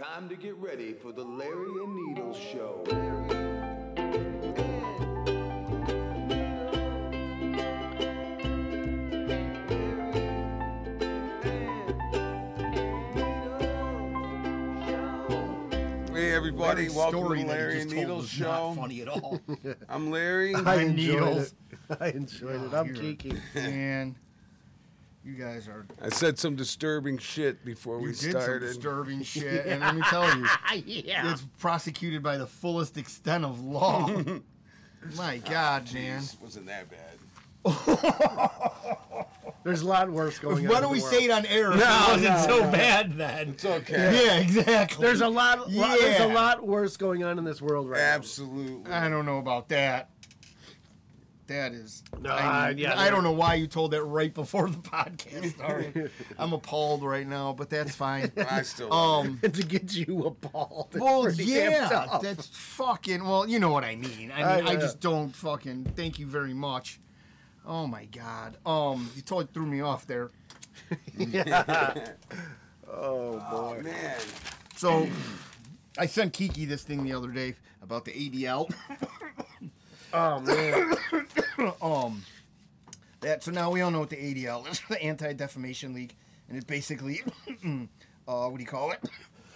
Time to get ready for the Larry and Needles Show. Hey everybody, Larry's welcome to story the that he Larry just and told Needles was Show. Not funny at all. I'm Larry. I enjoyed Needles. it. I enjoyed it. I'm Kiki. Man, you guys are. I said some disturbing shit before You we did some started. disturbing shit, and let me tell you, it's prosecuted by the fullest extent of law. My God, man. Jeez, wasn't that bad. There's a lot worse going on. Why in don't we the say it world. on air? If it wasn't so bad then. It's okay. Yeah, exactly. There's a lot. Yeah. There's a lot worse going on in this world right Absolutely. I don't know about that. That is. No, I yeah, don't know why you told that right before the podcast started. I'm appalled right now, but that's fine. I still love now. To get you appalled. It's Well, pretty damn yeah, tough. that's fucking. Well, you know what I mean. I just don't fucking. Thank you very much. Oh my God. You totally threw me off there. Oh boy. man. So, I sent Kiki this thing the other day about the ADL. Oh man. So now we all know what the ADL is, the Anti-Defamation League, and it basically, what do you call it?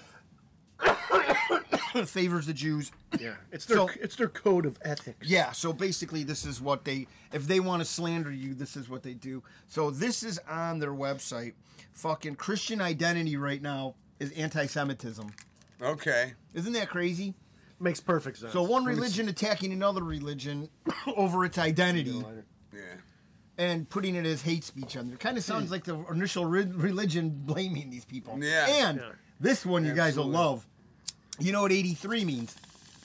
Favors the Jews. Yeah. It's So- their code of ethics. Yeah, so basically this is what if they want to slander you, this is what they do. So this is on their website. Fucking Christian identity right now is anti-Semitism. Okay. Isn't that crazy? Makes perfect sense. So one religion attacking another religion over its identity Yeah. and putting it as hate speech under. Kind of sounds like the initial religion blaming these people. Yeah. And Yeah. this one you guys will Absolutely. love. You know what 83 means?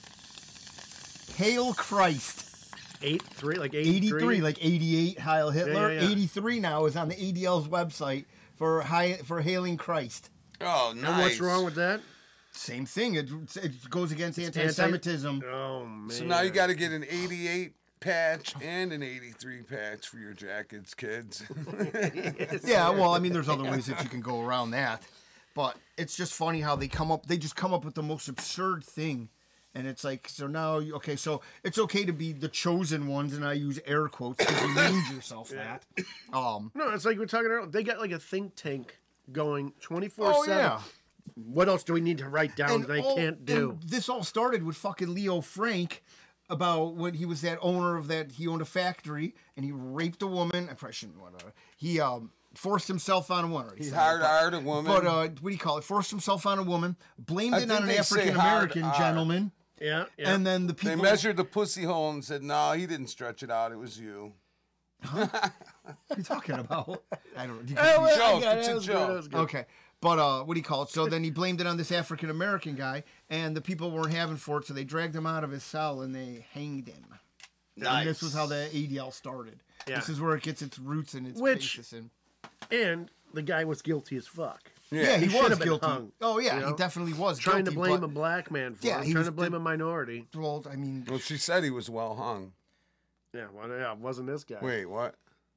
Hail Christ. 83, like 83, like 88, Heil Hitler. Yeah, yeah, yeah. 83 now is on the ADL's website for hailing Christ. Oh, nice. And what's wrong with that? Same thing. It goes against anti-Semitism. Oh man. So now you got to get an 88 patch and an 83 patch for your jackets, kids. Yeah, well, I mean, there's other ways that you can go around that. But it's just funny how they just come up with the most absurd thing. And it's like, so now, okay, so it's okay to be the chosen ones, and I use air quotes because you named yourself that. No, it's like we're talking earlier. They got like a think tank going 24/7. Oh, yeah. What else do we need to write down that they can't do? And this all started with fucking Leo Frank about when he was that owner of that, he owned a factory, and he raped a woman. I probably shouldn't, whatever. He forced himself on a woman. He hired a woman. But what do you call it? Forced himself on a woman, blamed I it think on an they say African-American hard R. gentleman. Yeah. And then the They people measured the pussy hole and said, no, he didn't stretch it out. It was you. What are you talking about? I don't know. Joke. It's a joke. Okay. But what do you call it? So then he blamed it on this African American guy, and the people weren't having for it, so they dragged him out of his cell and they hanged him. Nice. And this was how the ADL started. Yeah. This is where it gets its roots and its Which- basis in. And the guy was guilty as fuck. Yeah, he he should was have been guilty. hung, Oh yeah, you know? he definitely was Trying guilty, to blame but- a black man for Yeah, it. he Trying was to blame a minority. Well, I mean, Well, she said he was well hung. Yeah, well, yeah, it wasn't this guy. Wait, what?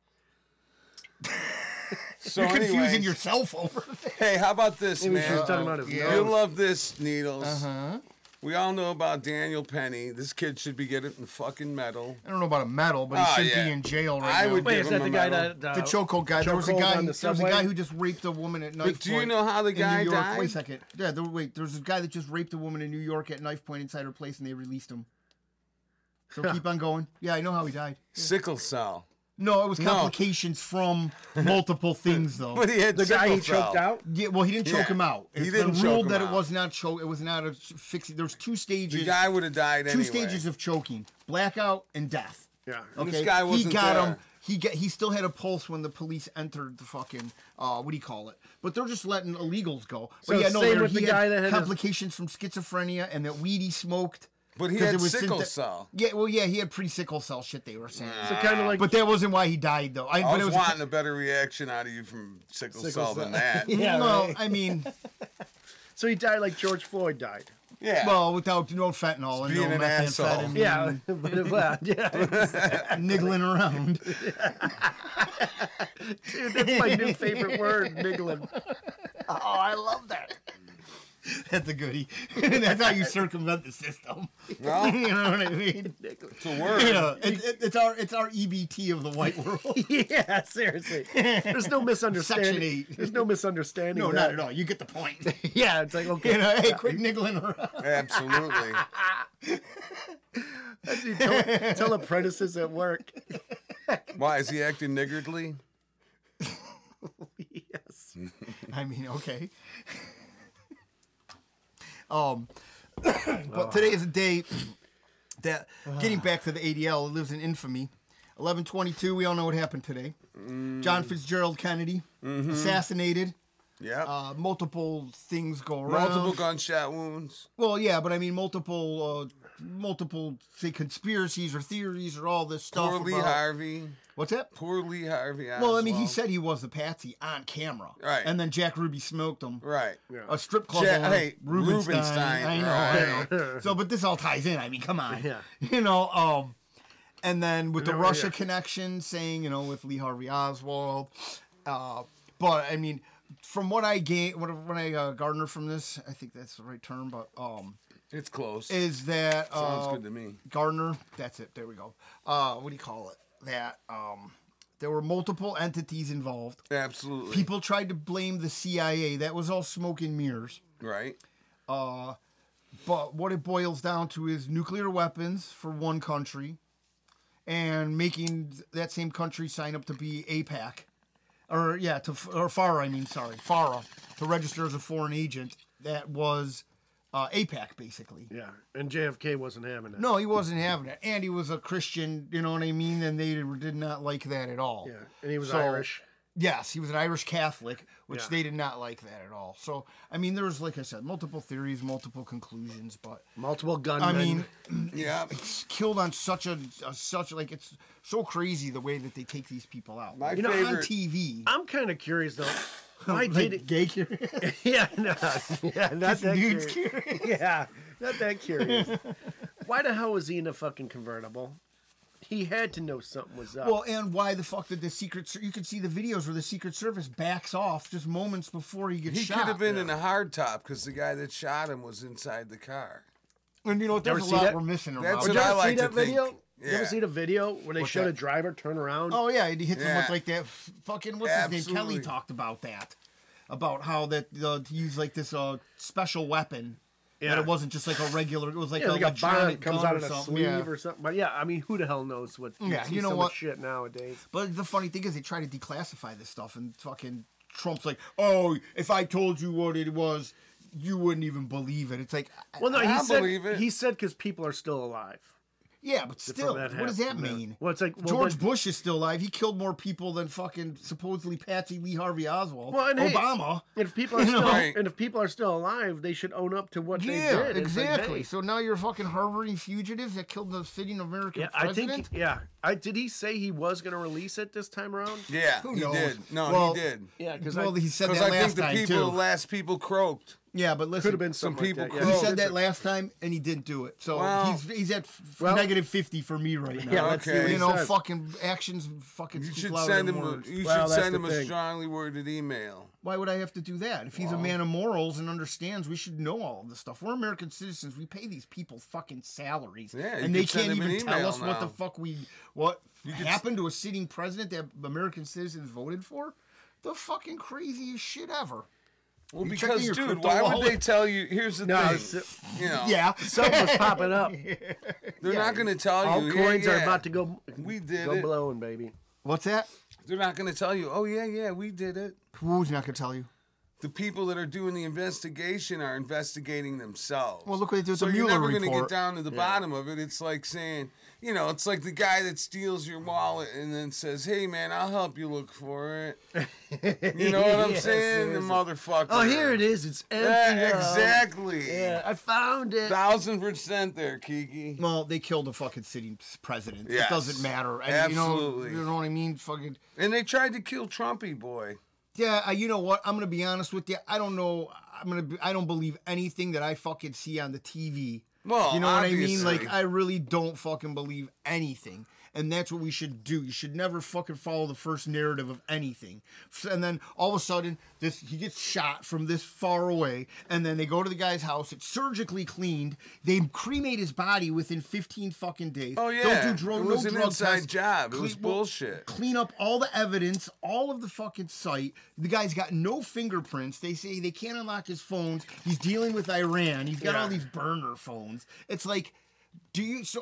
So you're confusing anyways, yourself over there. Hey, how about this, Maybe she was man? talking about his Yeah. You'll nose. love this, Needles. Uh-huh. We all know about Daniel Penny. This kid should be getting fucking medal. I don't know about a medal, but he Oh, should yeah. be in jail right I now. would Wait, give is that him the a guy medal. that... The chokehold guy. There was a chokehold guy. on There the was a guy subway? who just raped a woman at knife point. do you know how the in guy New York. died? Wait a second. Yeah, there's a guy that just raped a woman in New York at knife point inside her place, and they released him. So keep on going. Yeah, I know how he died. Sickle cell. No, it was No. complications from multiple things, though. But he had The guy he sickle cell. choked out? Yeah, well, he didn't choke Yeah. him out. He It's didn't been choke ruled him that out. it was not choke. It was not a fixing. There was two stages. The guy would have died two anyway. stages of choking: blackout and death. Yeah. And Okay, this guy wasn't he got there. him. He still had a pulse when the police entered the fucking what do you call it? But they're just letting illegals go. But So yeah, no, same there- with he the had guy that had his- complications from schizophrenia and that weed he smoked. But he 'Cause had it was sickle cell. Yeah, well, yeah, he had pre-sickle cell shit. They were saying, So kind of like... but that wasn't why he died, though. I but it was was wanting a better reaction out of you from sickle cell than that. Yeah, well, right. I mean, So he died like George Floyd died. Yeah. well, without no fentanyl and being no an asshole. methamphetamine, Yeah, but it, well, yeah. niggling around. Dude, that's my new favorite word, niggling. Oh, I love that. That's a goodie. That's how you circumvent the system. Well, You know what I mean? it's a word. Yeah, it's our EBT of the white world. Yeah, seriously. There's no misunderstanding. Section 8. There's no misunderstanding. No, of not that. at all. You get the point. Yeah, it's like, okay. You know, hey, quit niggling around. Absolutely. That's you tell apprentices at work. Why is he acting niggardly? Yes. I mean, okay. But today is a day that, getting back to the ADL, it lives in infamy. 11/22, we all know what happened today. John Fitzgerald Kennedy, assassinated. Yeah. Multiple things go around. Multiple gunshot wounds. Well, yeah, but I mean multiple, say, conspiracies or theories or all this stuff. Poor Lee about- Harvey. What's that? Poor Lee Harvey. Well, I mean, he Oswald. said he was the patsy on camera. Right. And then Jack Ruby smoked him. Right. A strip club owner, Hey, Rubenstein. I know, I right. know. So, but this all ties in. I mean, come on. Yeah. You know, and then with the No, Russia yeah. connection, saying, you know, with Lee Harvey Oswald. But, I mean, from what I garner from this, I think that's the right term, but It's close. is that Sounds good to me. Gardner, that's it. There we go. What do you call it? That there were multiple entities involved. Absolutely. People tried to blame the CIA. That was all smoke and mirrors. Right. But what it boils down to is nuclear weapons for one country and making that same country sign up to be APAC. Or FARA, to register as a foreign agent. That was APAC, basically. Yeah, and JFK wasn't having it. No, he wasn't having it. And he was a Christian, you know what I mean? And they did not like that at all. Yeah, and he was So- Irish. Yes, he was an Irish Catholic, which Yeah. they did not like that at all. So, I mean, there was, like I said, multiple theories, multiple conclusions, but Multiple gunmen. I mean, Yeah. it's killed on such like it's so crazy the way that they take these people out. My You know, on favorite- TV. I'm kind of curious though. Why Like did it? gay curious? Yeah, no, yeah, not that Nudes curious. Yeah, not that curious. Why the hell was he in a fucking convertible? He had to know something was up. Well, and why the fuck did the you could see the videos where the Secret Service backs off just moments before he gets He shot. could have been in a hard top because the guy that shot him was inside the car. And you know what? Ever There's a see lot that? we're missing That's about what Did it. you I ever like see to that think. video? You ever Yeah. see the video where they What's showed that? a driver turn around? Oh yeah, he hits him Yeah. with like that fucking what's his name? Absolutely. Kelly talked about that, about how that he used like this special weapon. Yeah. And it wasn't just like a regular. It was like yeah, an like a electronic bomb comes gun out or of the something. sleeve Yeah. or something. But yeah, I mean, who the hell knows what? Yeah, see you know so what? much shit nowadays. But the funny thing is, they try to declassify this stuff, and fucking Trump's like, "Oh, if I told you what it was, you wouldn't even believe it." It's like, Well, no, I believe it. he said because people are still alive. yeah, but still, that what does that happened, yeah. mean? Well, it's like George Bush is still alive. He killed more people than fucking supposedly Patsy Lee Harvey Oswald. Well, and hey, Obama. If people are You know? still Right. and if people are still alive, they should own up to what they Yeah, did. It's like, exactly. hey, So now you're fucking harboring fugitives that killed the sitting American yeah, I president. think. Yeah, did he say he was going to release it this time around? Yeah, Who he knows? did. No, Well, he did. Yeah, because Well, he said Because that I last think the time people, too. the last people croaked. Yeah, but listen, could have been Some something people like that. could- he Oh, said that different. last time, and he didn't do it. So Well- he's at Well- negative 50 for me right now. Yeah, let's see Okay. what he You know, says. fucking actions, fucking. You speak should louder send than him. words. You Well, should that's send the him a thing. strongly worded email. Why would I have to do that? If he's a man of morals and understands, we should know all of this stuff. We're American citizens. We pay these people fucking salaries, Yeah, you and they could send can't him an even tell email us what the now. fuck happened to a sitting president that American citizens voted for. The fucking craziest shit ever. Well, You because, checking your dude, crypto why would wallet? they tell you? Here's the No, thing. it's- You know, Yeah, Something was popping up. they're not going to tell All you. coins yeah, are yeah, about to go. We did go it. blowing, baby. What's that? They're not going to tell you. Oh yeah, we did it. Who's not gonna tell you? The people that are doing the investigation are investigating themselves. Well, look what they did with so the you're Mueller never going to report. get down to the bottom of it. It's like saying, you know, it's like the guy that steals your wallet and then says, "Hey, man, I'll help you look for it." You know what I'm Yes, saying? The yes. motherfucker. Oh, here it is. It's empty. Yeah, exactly. Yeah, I found it. 1000% there, Kiki. Well, they killed a fucking sitting president. Yes. It doesn't matter. And, Absolutely. You know what I mean? Fucking. And they tried to kill Trumpy boy. Yeah, you know what? I'm gonna be honest with you. I don't know. I don't believe anything that I fucking see on the TV. Well, you know what I mean? obviously. Like, I really don't fucking believe anything. and that's what we should do. You should never fucking follow the first narrative of anything. And then all of a sudden, he gets shot from this far away, and then they go to the guy's house. It's surgically cleaned. They cremate his body within 15 fucking days. Oh yeah, Don't do it was no an drug inside tests. job. It was bullshit. Clean up all the evidence, all of the fucking site. The guy's got no fingerprints. They say they can't unlock his phones. He's dealing with Iran. He's got all these burner phones. It's like, the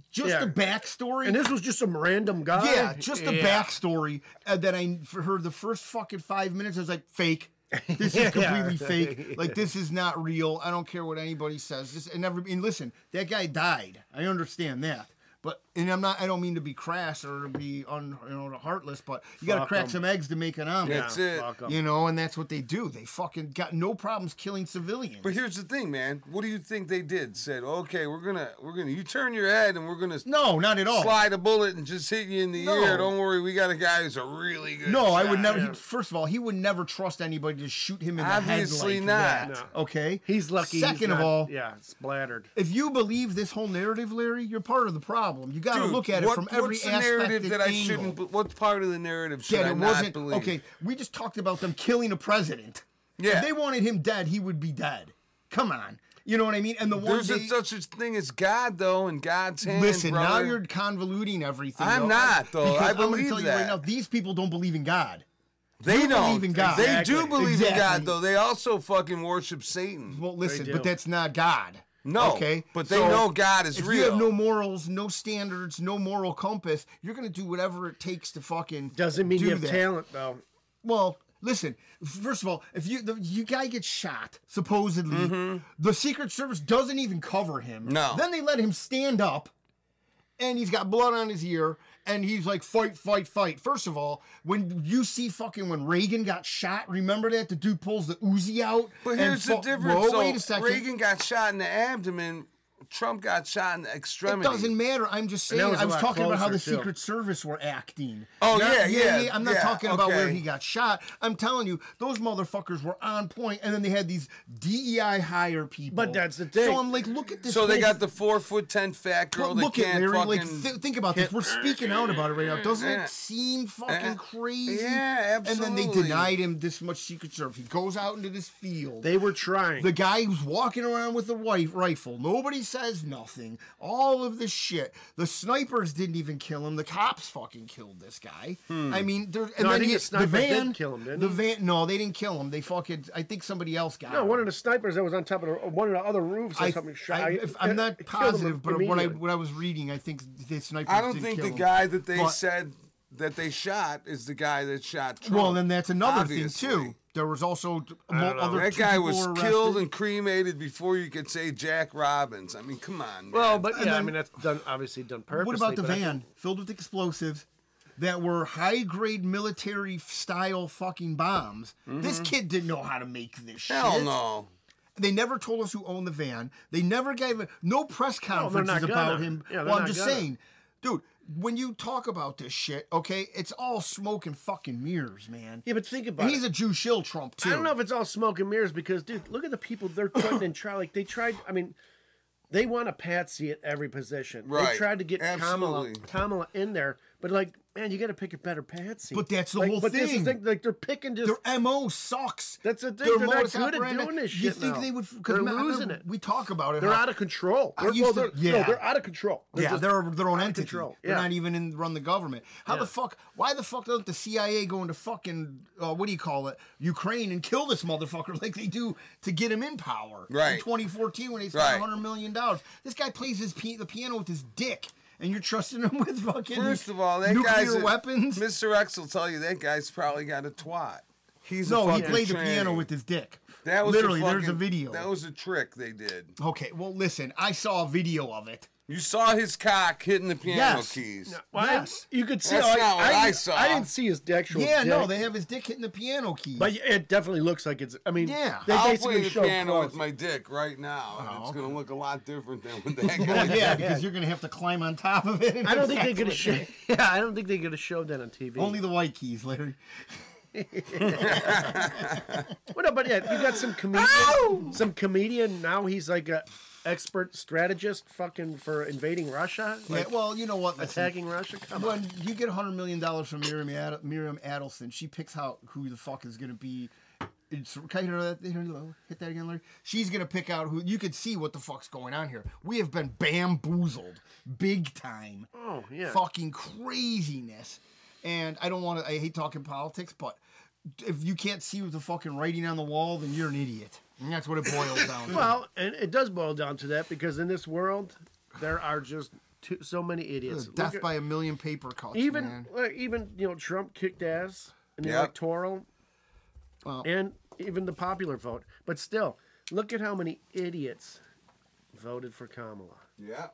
backstory? And this was just some random guy? Yeah, just the backstory that I heard the first fucking 5 minutes. I was like, fake. This is completely fake. Like, this is not real. I don't care what anybody says. And listen, that guy died. I understand that. But I don't mean to be crass or to be heartless, but you got to crack some eggs to make an omelet. That's it. And that's what they do. They fucking got no problems killing civilians. But here's the thing, man. What do you think they did? Said, okay, we're gonna you turn your head and we're gonna not at all. Slide a bullet and just hit you in the ear. Don't worry, we got a guy who's a really good shot. I would never. First of all, he would never trust anybody to shoot him in the head like not. that. Okay, he's lucky. Second of all, splattered. If you believe this whole narrative, Larry, you're part of the problem. You got to look at it from every what's the aspect narrative that I angle. shouldn't? What part of the narrative should I not believe? Okay, we just talked about them killing a president. Yeah. If they wanted him dead, he would be dead. Come on. You know what I mean? And there's such a thing as God, though, and God's hand. Listen, brother. now you're convoluting everything. I'm not, though. I believe I'm gonna tell you that. right now, these people don't believe in God. They don't believe in God. They do believe in God, Exactly. though. They also fucking worship Satan. Well, listen, do. but that's not God. No, Okay, but they know God is if real. you have no morals, no standards, no moral compass, you're gonna do whatever it takes to fucking Doesn't mean do you have that. talent, though. Well, listen. First of all, if you guy gets shot, supposedly, the Secret Service doesn't even cover him. No. Then they let him stand up, and he's got blood on his ear, and he's like, fight, fight, fight. First of all, when you see when Reagan got shot, remember that? The dude pulls the Uzi out. But here's the difference. Whoa, So wait a second. Reagan got shot in the abdomen. Trump got shot in the It extremity. doesn't matter. I'm just saying. that was I a was lot talking about how the closer, too. Secret Service were acting. Oh, Not- yeah. I'm not talking about where okay. he got shot. I'm telling you, those motherfuckers were on point, and then they had these DEI hire people. But that's the thing. So I'm like, look at this. So they whole- got the 4'10" fat girl But that look at can't Larry. fucking. Like, think about this. We're speaking out about it right now. Doesn't Yeah. it seem fucking crazy? Yeah, And then they absolutely. denied him this much Secret Service. He goes out into this field. They were trying. The guy who's walking around with a rifle. Nobody says nothing. All of this shit. The snipers didn't even kill him. The cops fucking killed this guy. I mean, I think the sniper did kill him, didn't he? No, they didn't kill him. They fucking. I think somebody else got No, him. one of the snipers that was on top of one of the other roofs or something shot. I'm not it killed him positive, but immediately. what I was reading, I think the snipers. I don't did think kill the him. guy that they But- said that they shot is the guy that shot Trump. Well, then that's another obviously. thing too. There was also other That two guy people was were killed arrested. and cremated before you could say Jack Robbins. I mean, come on, man. Well, but And yeah, I then- mean that's done obviously done purposely. What about the but I van filled with explosives that were high grade military style fucking bombs? This kid didn't know how to make this shit. hell no. They never told us who owned the van. They never gave no press they're not conferences about gonna. him. Yeah, they're well, I'm not just gonna. saying, dude, when you talk about this shit, okay, it's all smoke and fucking mirrors, man. Yeah, but think about And it. he's a Jew shill Trump too. I don't know if it's all smoke and mirrors because, dude, look at the people they're putting in trial. Like they tried. I mean, they want a patsy at every position. Right. They tried to get Absolutely. Kamala in there, but like, man, you got to pick a better patsy. But that's the Like, whole but this is thing. like they're picking just. Their MO sucks. That's the thing. Their They're not modus good at operandi- doing this You shit think now. they would? They're losing it. We talk about it. They're how- out of control. I They're, used to- no, yeah. they're out of control. Yeah, just they're their own out of entity. control. They're Yeah. not even run the government. How Yeah. the fuck? Why the fuck doesn't the CIA go into fucking what do you call it, Ukraine, and kill this motherfucker like they do to get him in power? Right. In 2014, when they spent Right. $100 million, this guy plays the piano with his dick, and you're trusting him with fucking First of all, that nuclear guy's weapons. Mr. X will tell you that guy's probably got a twat. He's No, a he fucking played the tranny. piano with his dick. That was literally. fucking, There's a video. That was a trick they did. Okay, well, listen, I saw a video of it. You saw his cock hitting the piano Yes. keys. Well, Yes. you could see. That's not what I saw. I didn't see his actual. Yeah, no, dick, they have his dick hitting the piano keys. But it definitely looks like it's. I mean, Yeah. they I'll play basically the showed piano close. with my dick right now. and it's going to look a lot different than with that Well, guy. yeah, because you're gonna have to climb on top of it. and I don't have think they sex could have with it. showed. Yeah, I don't think they could have showed that on TV. Only the white keys, Larry. Well, no, but yeah, you got some comedian. Some comedian now. He's like a expert strategist, fucking for invading Russia. Yeah, Like, well, you know what? Listen, attacking Russia. Come on. when you get $100 million from Miriam Adelson, she picks out who the fuck is going to be. Can you hear that? Hit that again, Larry. She's going to pick out who. You can see what the fuck's going on here. We have been bamboozled big time. Oh yeah. Fucking craziness. And I don't want to. I hate talking politics, but if you can't see the fucking writing on the wall, then you're an idiot. And that's what it boils down to. Well, and it does boil down to that because in this world, there are just so many idiots. Death Look at- by a million paper cuts, even man. even Trump kicked ass in the Yep. electoral Well, and even the popular vote. But still, look at how many idiots voted for Kamala. Yeah.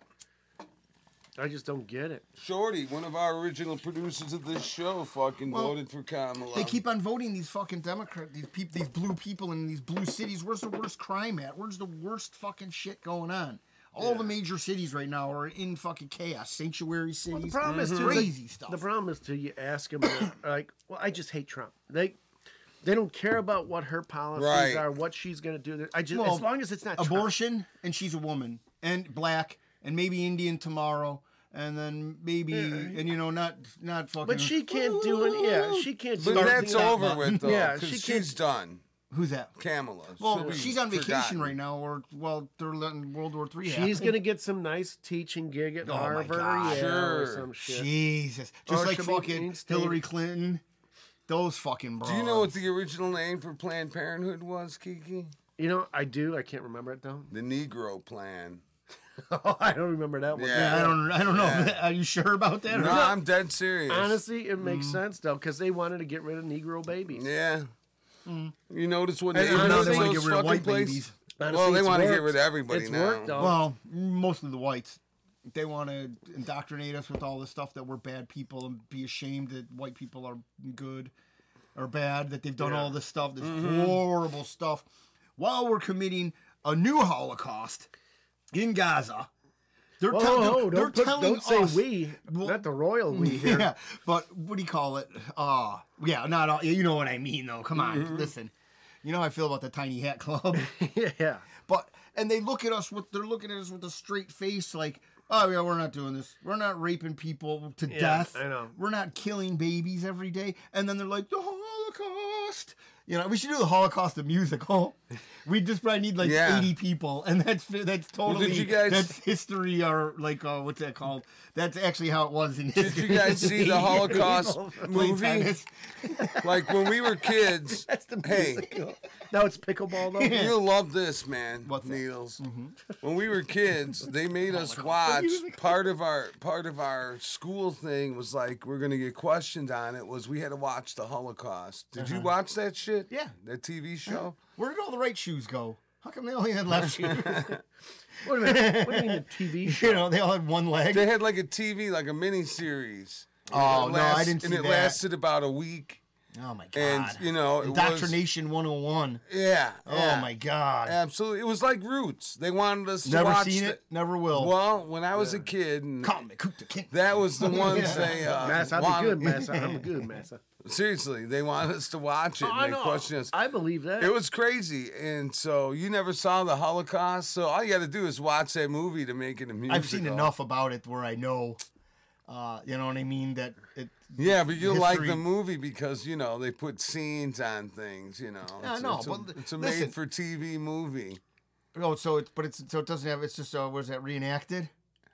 I just don't get it. Shorty, one of our original producers of this show, fucking voted for Kamala. they keep on voting these fucking Democrats, these blue people in these blue cities. Where's the worst crime at? Where's the worst fucking shit going on? All the major cities right now are in fucking chaos. Sanctuary cities. The problem is too, crazy stuff. The problem is too. You ask them like, well, I just hate Trump. They don't care about what her policies Right. are, what she's gonna do. I just Well, as long as it's not Trump. abortion, and she's a woman, and black, and maybe Indian tomorrow, and then maybe, and not fucking. But she can't do it. Yeah, she can't do But anything that's that- over with, though. Yeah, because she she's done. Who's that? Kamala. Well, She'll be she's on vacation forgotten. right now, or they're letting World War III. She's gonna get some nice teaching gig at Oh my Harvard or God. Yale or Sure. some shit. Jesus, just Or like she'll be fucking in state. Hillary Clinton. Those fucking bros. Do you know what the original name for Planned Parenthood was, Kiki? I do. I can't remember it though. The Negro Plan. I don't remember that one. Yeah. Yeah, I don't know. Yeah. Are you sure about that? or No, not? I'm dead serious. Honestly, it makes sense though because they wanted to get rid of Negro babies. Yeah. You notice when And they now introduced they wanna those get rid of fucking white places? babies. Honestly, Well, they it's want to get worked. rid of everybody It's now. worked though. Well, mostly the whites. They want to indoctrinate us with all this stuff that we're bad people and be ashamed that white people are good or bad, that they've done all this stuff, this horrible stuff, while we're committing a new Holocaust in Gaza. They're, telling don't say us, we, Well, not the royal we here. Yeah, but what do you call it? Yeah, not all, you know what I mean, though. Come on, listen. You know how I feel about the Tiny Hat Club. Yeah. But and they're looking at us with a straight face, like, oh yeah, we're not doing this. We're not raping people to death. I know. We're not killing babies every day. And then they're like, the Holocaust. We should do the Holocaust, the musical. We just probably need like Yeah. 80 people, and that's totally did you guys- that's history, or like what's that called? That's actually how it was in Did history. you guys see the Holocaust Play movie? tennis. Like when we were kids. That's the Hey, musical. Now it's pickleball though. you'll love this, man. What's that? Needles? When we were kids, they made us watch part of our school thing was like we're gonna get questioned on it. Was we had to watch the Holocaust? Did you watch that shit? Yeah. That TV show. Where did all the right shoes go? How come they only had left shoes? What do you mean the TV show? They all had one leg. They had like a TV, like a mini series. Oh, no, I didn't see And it that. lasted about a week. Oh my god! And, it was... Indoctrination 101. Yeah. Oh my god! Absolutely. It was like Roots. They wanted us to Never watch seen it. Never will. Well, when I was a kid, and Call me Kunta Kinte. that was the ones they Massa, I'm wanted. good, Massa. I'm good, Massa. Seriously, they wanted us to watch it. I And they know. questioned us. I believe that. It was crazy. And so you never saw the Holocaust. So all you got to do is watch that movie to make it a musical. I've seen enough about it where I know. You know what I mean? That it. Yeah, but you'll like history- the movie because, they put scenes on things, Yeah, I know, It's but it's a listen. made-for-TV movie. Oh, so it doesn't have. It's just was that reenacted?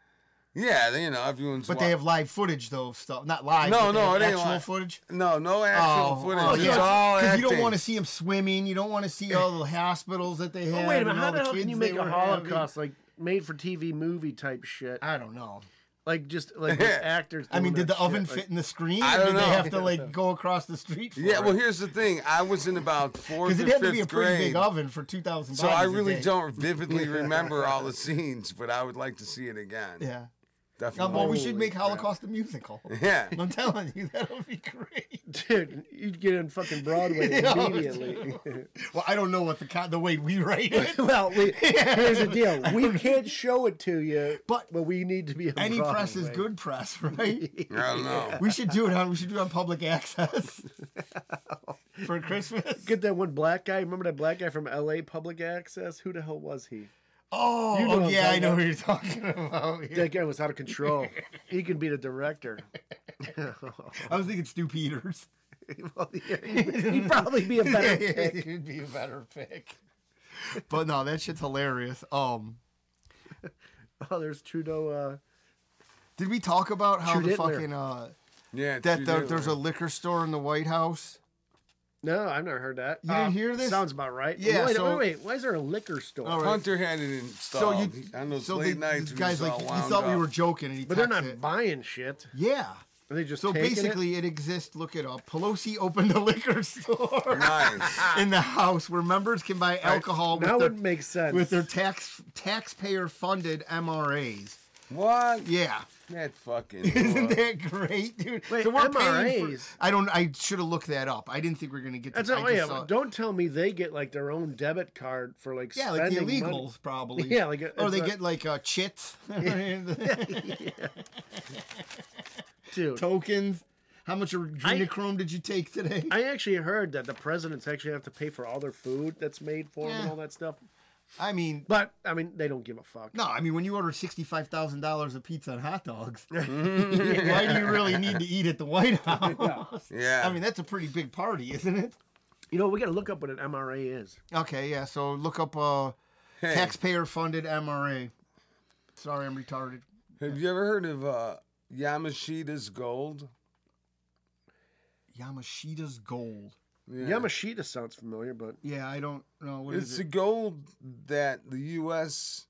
Yeah, everyone's... But they have live footage though of stuff. Not live. No, but they no, have it ain't actual live. footage. No actual footage. Oh, It's yeah. all Because acting. you don't want to see them swimming. You don't want to see all the hospitals that they have. Oh, wait a minute. and How all the hell kids can you they make a were having. Holocaust like made for TV movie type shit? I don't know. Like just like with actors. I mean, doing did that the oven shit, fit in the screen? I or don't did know. they have to like go across the street? For Yeah, it? well, here's the thing. I was in about 4th Because or it had to be 5th a pretty grade. big oven for 2,000. So I bodies a really day. don't vividly remember all the scenes, but I would like to see it again. Yeah. Definitely. Well, we should Holy make crap. Holocaust a musical. Yeah. I'm telling you, that would be great. Dude, you'd get in fucking Broadway Yeah. immediately. Well, I don't know what the way we write it. Well, here's the deal. We can't show it to you, But we need to be on Any Broadway. press is good press, right? I don't know. We should do it on public access for Christmas. Get that one black guy. Remember that black guy from L.A. Public Access? Who the hell was he? Oh, You know what I'm yeah, I talking know about. who you're talking about. Yeah. That guy was out of control. He can be the director. I was thinking Stu Peters. Well, yeah, he'd probably be a better pick. He'd be a better pick. But no, that shit's hilarious. Oh, there's Trudeau. Did we talk about how Shoot the Hitler. fucking Yeah. that true, there's a liquor store in the White House? No, I've never heard that. You didn't hear this? Sounds about right. Yeah, Wait, so- wait. Why is there a liquor store? All right. Hunter had it installed. So on those so late the nights, these guys like you thought we were joking, and he But they're not texted it. buying shit. Yeah. Are they just So taking basically, it exists. Look it up. Pelosi opened a liquor store Nice. in the House where members can buy alcohol Now with it makes sense. with their taxpayer-funded MRAs. What? Yeah. That fucking. Isn't that great, dude? Wait, so we're paying MRAs? for, I should have looked that up. I didn't think we were gonna get. That's to, not, I just yeah, saw- but don't tell me they get like their own debit card for like Yeah, like the spending illegals money. probably. Yeah, like or they it's a- get like chits, Dude. tokens. How much adrenochrome did you take today? I actually heard that the presidents actually have to pay for all their food that's made for them and Yeah. all that stuff. I mean, But I mean, they don't give a fuck. no, I mean when you order $65,000 of pizza and hot dogs, why do you really need to eat at the White House? Yeah. I mean that's a pretty big party, isn't it? You know, we got to look up what an MRA is. Okay, yeah. So look up Hey, taxpayer-funded MRA. Sorry, I'm retarded. have you ever heard of Yamashita's Gold? Yamashita's gold. Yeah. Yamashita sounds familiar, but Yeah, I don't know what It's is the it. gold that the U.S.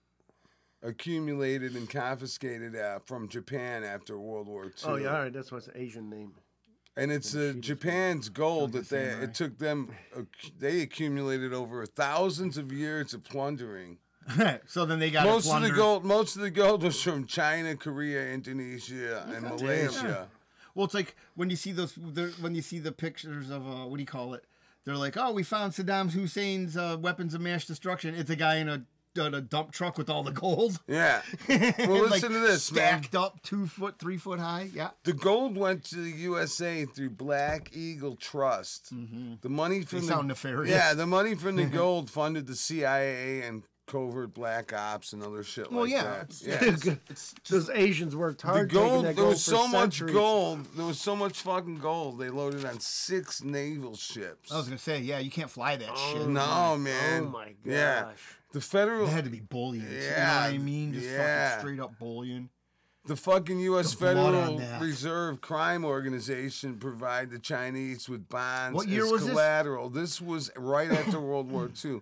accumulated and confiscated from Japan after World War II. oh yeah, all right, that's what's an Asian name. And it's Yamashita's Japan's gold that Sounds the same, it took them. They accumulated over thousands of years of plundering. So then they got Most of the gold was from China, Korea, Indonesia, and Malaysia. Well, it's like when you see when you see the pictures of what do you call it? They're like, oh, we found Saddam Hussein's weapons of mass destruction. It's a guy in a dump truck with all the gold. Yeah. Well, Like, listen to this, man. stacked up 2 foot, 3 foot high. Yeah. The gold went to the USA through Black Eagle Trust. The money from They the sound nefarious. yeah, the money from the gold funded the CIA and covert black ops and other shit Well, like yeah, that. it's- Yeah. It's Those Asians worked The hard. taking gold, that there gold was for so much centuries. gold. There was so much fucking gold. They loaded on 6 naval ships. I was gonna say, yeah, you can't fly that shit. No, man. Oh my gosh. Yeah. The federal, It had to be bullion. You know Yeah, what I mean? Just yeah. fucking straight up bullion. the fucking U.S. The blood on Federal that. Reserve Crime Organization provide the Chinese with bonds What year as was this? collateral. This was right after World War II.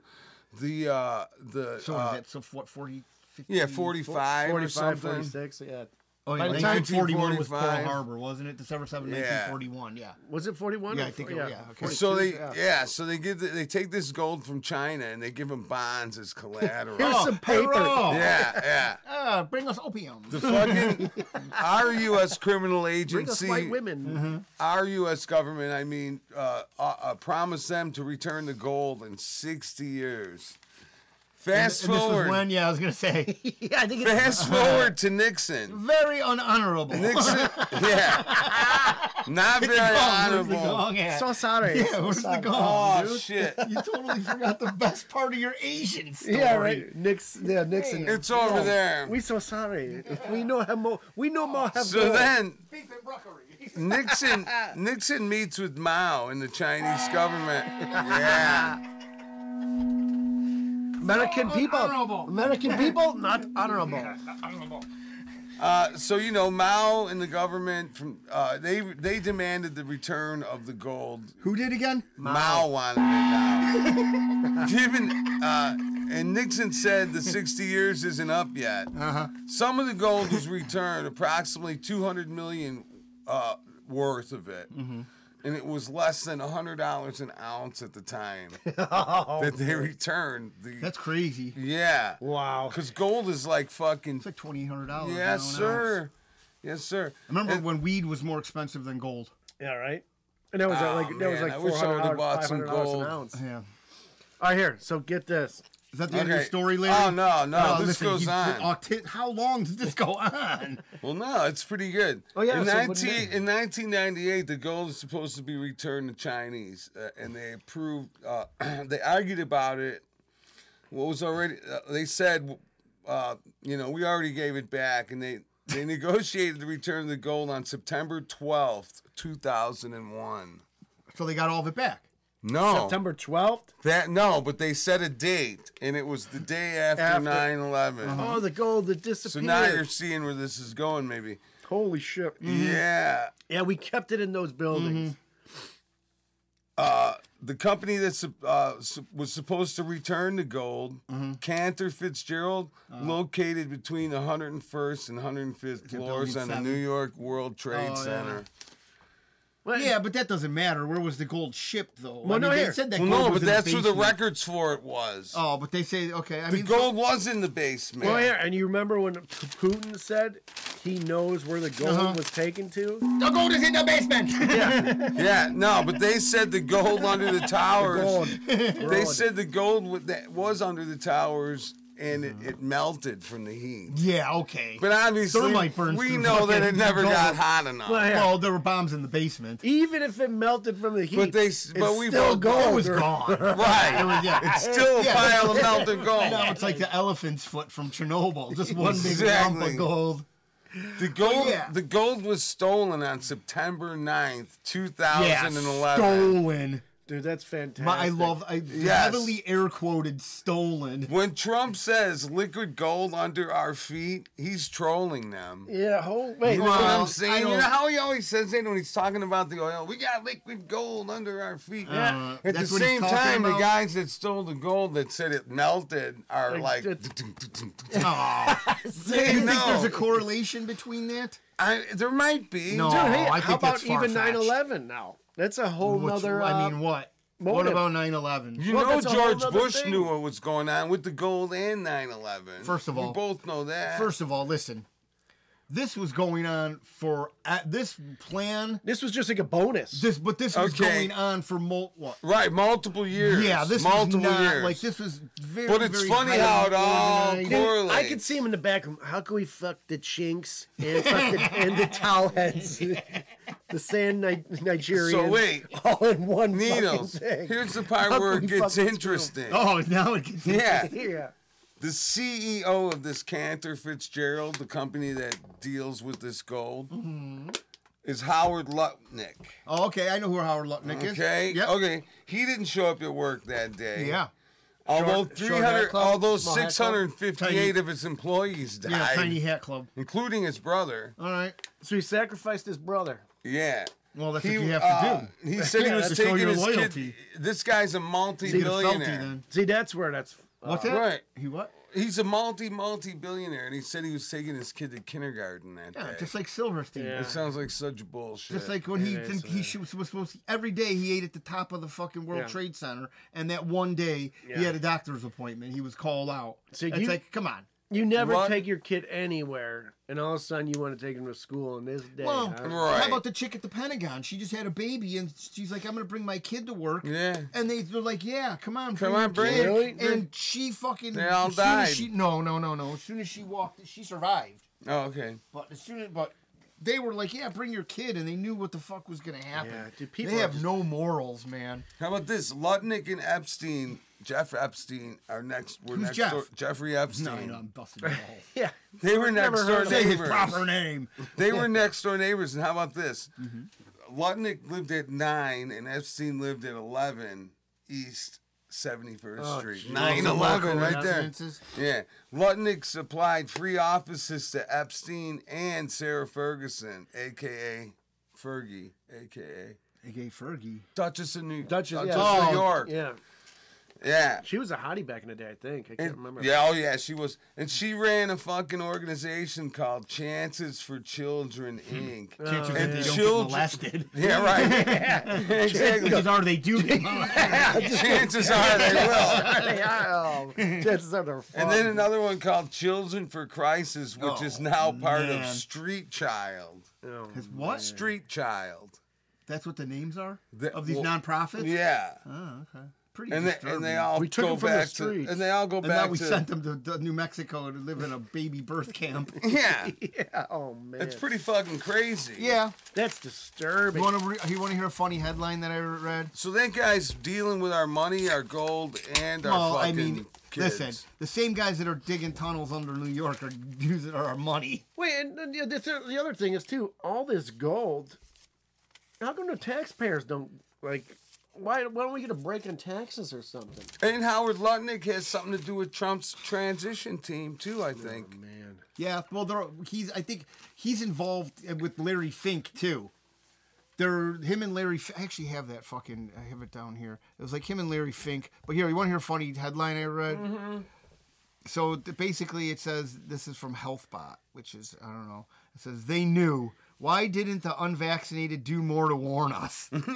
The So is that so what 40, 50? yeah, 45 or 45, something. 46, yeah. Oh, yeah, By the time 1941 was Pearl 1945. Harbor, wasn't it? December 7, Yeah. 1941. Yeah. Was it 41? Yeah, or I think four- it- yeah, okay. 42, So they take this gold from China and they give them bonds as collateral. Here's some paper. hurrah! yeah. Bring us opium. The fucking our U.S. criminal Bring us agency, white women. our U.S. government, I mean, promised them to return the gold in 60 years. Fast And this was forward, when, yeah, I was gonna say, Yeah, I think it's fast forward to Nixon. very unhonorable. Nixon, yeah, not very Where's the honorable. gong at? so sorry. Yeah, where's the gong, Oh dude? shit! You totally forgot the best part of your Asian story. Yeah, right. Nixon. It's over there. We so sorry. We know how more. We know more have So more. then Beef and broccoli. Nixon meets with Mao and the Chinese government. Yeah. American people. honorable. American people, not honorable. So you know Mao and the government from they demanded the return of the gold. Who did again? Mao wanted it now. Given and Nixon said the 60 years isn't up yet. Some of the gold was returned, approximately 200 million worth of it. and it was less than $100 an ounce at the time that they returned. That's crazy. Yeah. Wow. Because gold is like fucking. It's like $2,800. Yes, sir. Yes, sir. I remember when weed was more expensive than gold. Yeah, right. And that was man, I wish I would've $400, bought some $500 gold. an ounce. Yeah. All right, here. So get this. Is that the end of your story, Larry? Oh, no. This listen, goes on. How long does this go on? Well, no, it's pretty good. Oh, yeah, In, so 1998, the gold is supposed to be returned to Chinese, and they approved. They argued about it. What was already? They said, we already gave it back, and they negotiated the return of the gold on September 12th, 2001. So they got all of it back. No, September 12th? but they set a date, and it was the day after 9/11. Oh, the gold that So disappeared. now you're seeing where this is going, maybe. Holy shit. Yeah. Yeah, we kept it in those buildings. The company that was supposed to return the gold, Cantor Fitzgerald, located between the 101st and 105th floors Building on the 7? New York World Trade Oh, yeah. Center. Well, Yeah, but that doesn't matter. Where was the gold shipped, though? Well, no, they here. said that Well, gold no, was but in that's where the basement. records for it was. Oh, but they say, okay. I The mean, gold was in the basement. Well, here, and you remember when Putin said he knows where the gold was taken to? the gold is in the basement. Yeah, no, but they said the gold under the towers. Gold. They said the gold that was under the towers, and it melted from the heat. Yeah, okay. But obviously, Thermite burns we through know that fucking it never gold. got hot enough. Well, here, Well, there were bombs in the basement. even if it melted from the heat, But we still both gold. It was gone. Right. Yeah. It's still a Yeah. pile of melted gold. Now it's like the elephant's foot from Chernobyl. Just one big lump Exactly. of gold. The gold was stolen on September 9th, 2011. Stolen. Dude, that's fantastic. I heavily air quoted stolen. When Trump says liquid gold under our feet, he's trolling them. Yeah, wait. You know what Well, I'm saying? I You know don't- how he always says it when he's talking about the oil? We got liquid gold under our feet. At the That's what he's same talking time, the about? guys that stole the gold that said it melted are like, Aw. they Do you think know. there's a correlation between that? There might be. No. Dude, hey, I think how about that's even far-fetched. 9/11 now? That's a whole nother. I mean, what? What motive. about 9/11? You Well, know that's a whole George nother Bush thing. knew what was going on with the gold and 9/11. First of all- we both know that. First of all, listen. This was going on for this plan. This was just like a bonus. This was Okay. going on for what? Right, multiple years. Yeah, this multiple was not years. like this was very. But it's very funny highly how it all organized. correlates. I could see him in the back room. How can we fuck the chinks and fuck and the towel heads, the sand Nigerians? So wait, all in one Needles. fucking thing. Here's the part How where can it we gets fucking interesting. Oh, now it gets. Yeah. Yeah. The CEO of this Cantor Fitzgerald, the company that deals with this gold, is Howard Lutnick. Oh, okay, I know who Howard Lutnick is. Okay. Yep. Okay. He didn't show up at work that day. Yeah. Although Short hat club? although Small hat club? 658 of his employees died, Yeah, Tiny Hat Club. including his brother. All right. So he sacrificed his brother. Yeah. Well, that's what you have to do. He said he was To show taking your his loyalty. kid. This guy's a He's a felty multi-billionaire. then. See, that's where that's. What's that? Right. He what? He's a multi-billionaire, and he said he was taking his kid to kindergarten that Yeah, day. just like Silverstein. Yeah. It sounds like such bullshit. Just like when he It is, he was supposed to, every day he ate at the top of the fucking World Yeah. Trade Center, and that one day he Yeah. had a doctor's appointment. He was called out. So it's you- like, come on. You never What? take your kid anywhere, and all of a sudden you want to take him to school in this day. Well, huh? Right. how about the chick at the Pentagon? She just had a baby, and she's like, I'm going to bring my kid to work. Yeah. And they're like, yeah, come on, Come your on, bring kid. it. Really? And she fucking. They all as soon as died. she- no. As soon as she walked, she survived. Oh, okay. But they were like, yeah, bring your kid, and they knew what the fuck was going to happen. Yeah, dude, people they are have just- no morals, man. How about this? Lutnick and Epstein, Jeff Epstein, are next. We're Who's next Jeff? door. Jeffrey Epstein. No, I'm busting your balls. Yeah. They were next door Say his neighbors. proper name. They were next door neighbors. And how about this? Lutnick lived at 9, and Epstein lived at 11 East 71st Street. geez. 9/11, right there. Coincidences? Yeah. Lutnick supplied free offices to Epstein and Sarah Ferguson, a.k.a. Fergie, a.k.a. A.K. Fergie. Duchess of New Duchess, Duchess yeah. of York. Yeah. Yeah. She was a hottie back in the day, I think. I can't remember. Yeah, oh yeah, she was. And she ran a fucking organization called Chances for Children, Inc. Chances And that they don't get children- molested. Yeah, right. Exactly. Chances are they do get molested. Chances are they will. They are, chances are they're And then another one called Children for Crisis, which is now part of man. Street Child. What? Street Child. That's what the names are The- of these well, nonprofits? Yeah. Oh, okay. Pretty And disturbing. they all We took go them from the back to streets. and they all go And back now we to sent them to New Mexico to live in a baby birth camp. yeah. Yeah, oh man. It's pretty fucking crazy. Yeah. That's disturbing. You want to hear a funny headline that I read? So that guy's dealing with our money, our gold, and our Well, fucking I mean, kids. listen, the same guys that are digging tunnels under New York are using our money. Wait, and the other thing is too, all this gold. How come the taxpayers don't like? Why don't we get a break in taxes or something? And Howard Lutnick has something to do with Trump's transition team too, I think. Man, Yeah, well, I think he's involved with Larry Fink too. Him and Larry. I actually have that fucking. I have it down here. It was like him and Larry Fink. But here, you want to hear a funny headline I read? Mm-hmm. So basically, it says this is from HealthBot, which is I don't know. It says they knew. Why didn't the unvaccinated do more to warn us? The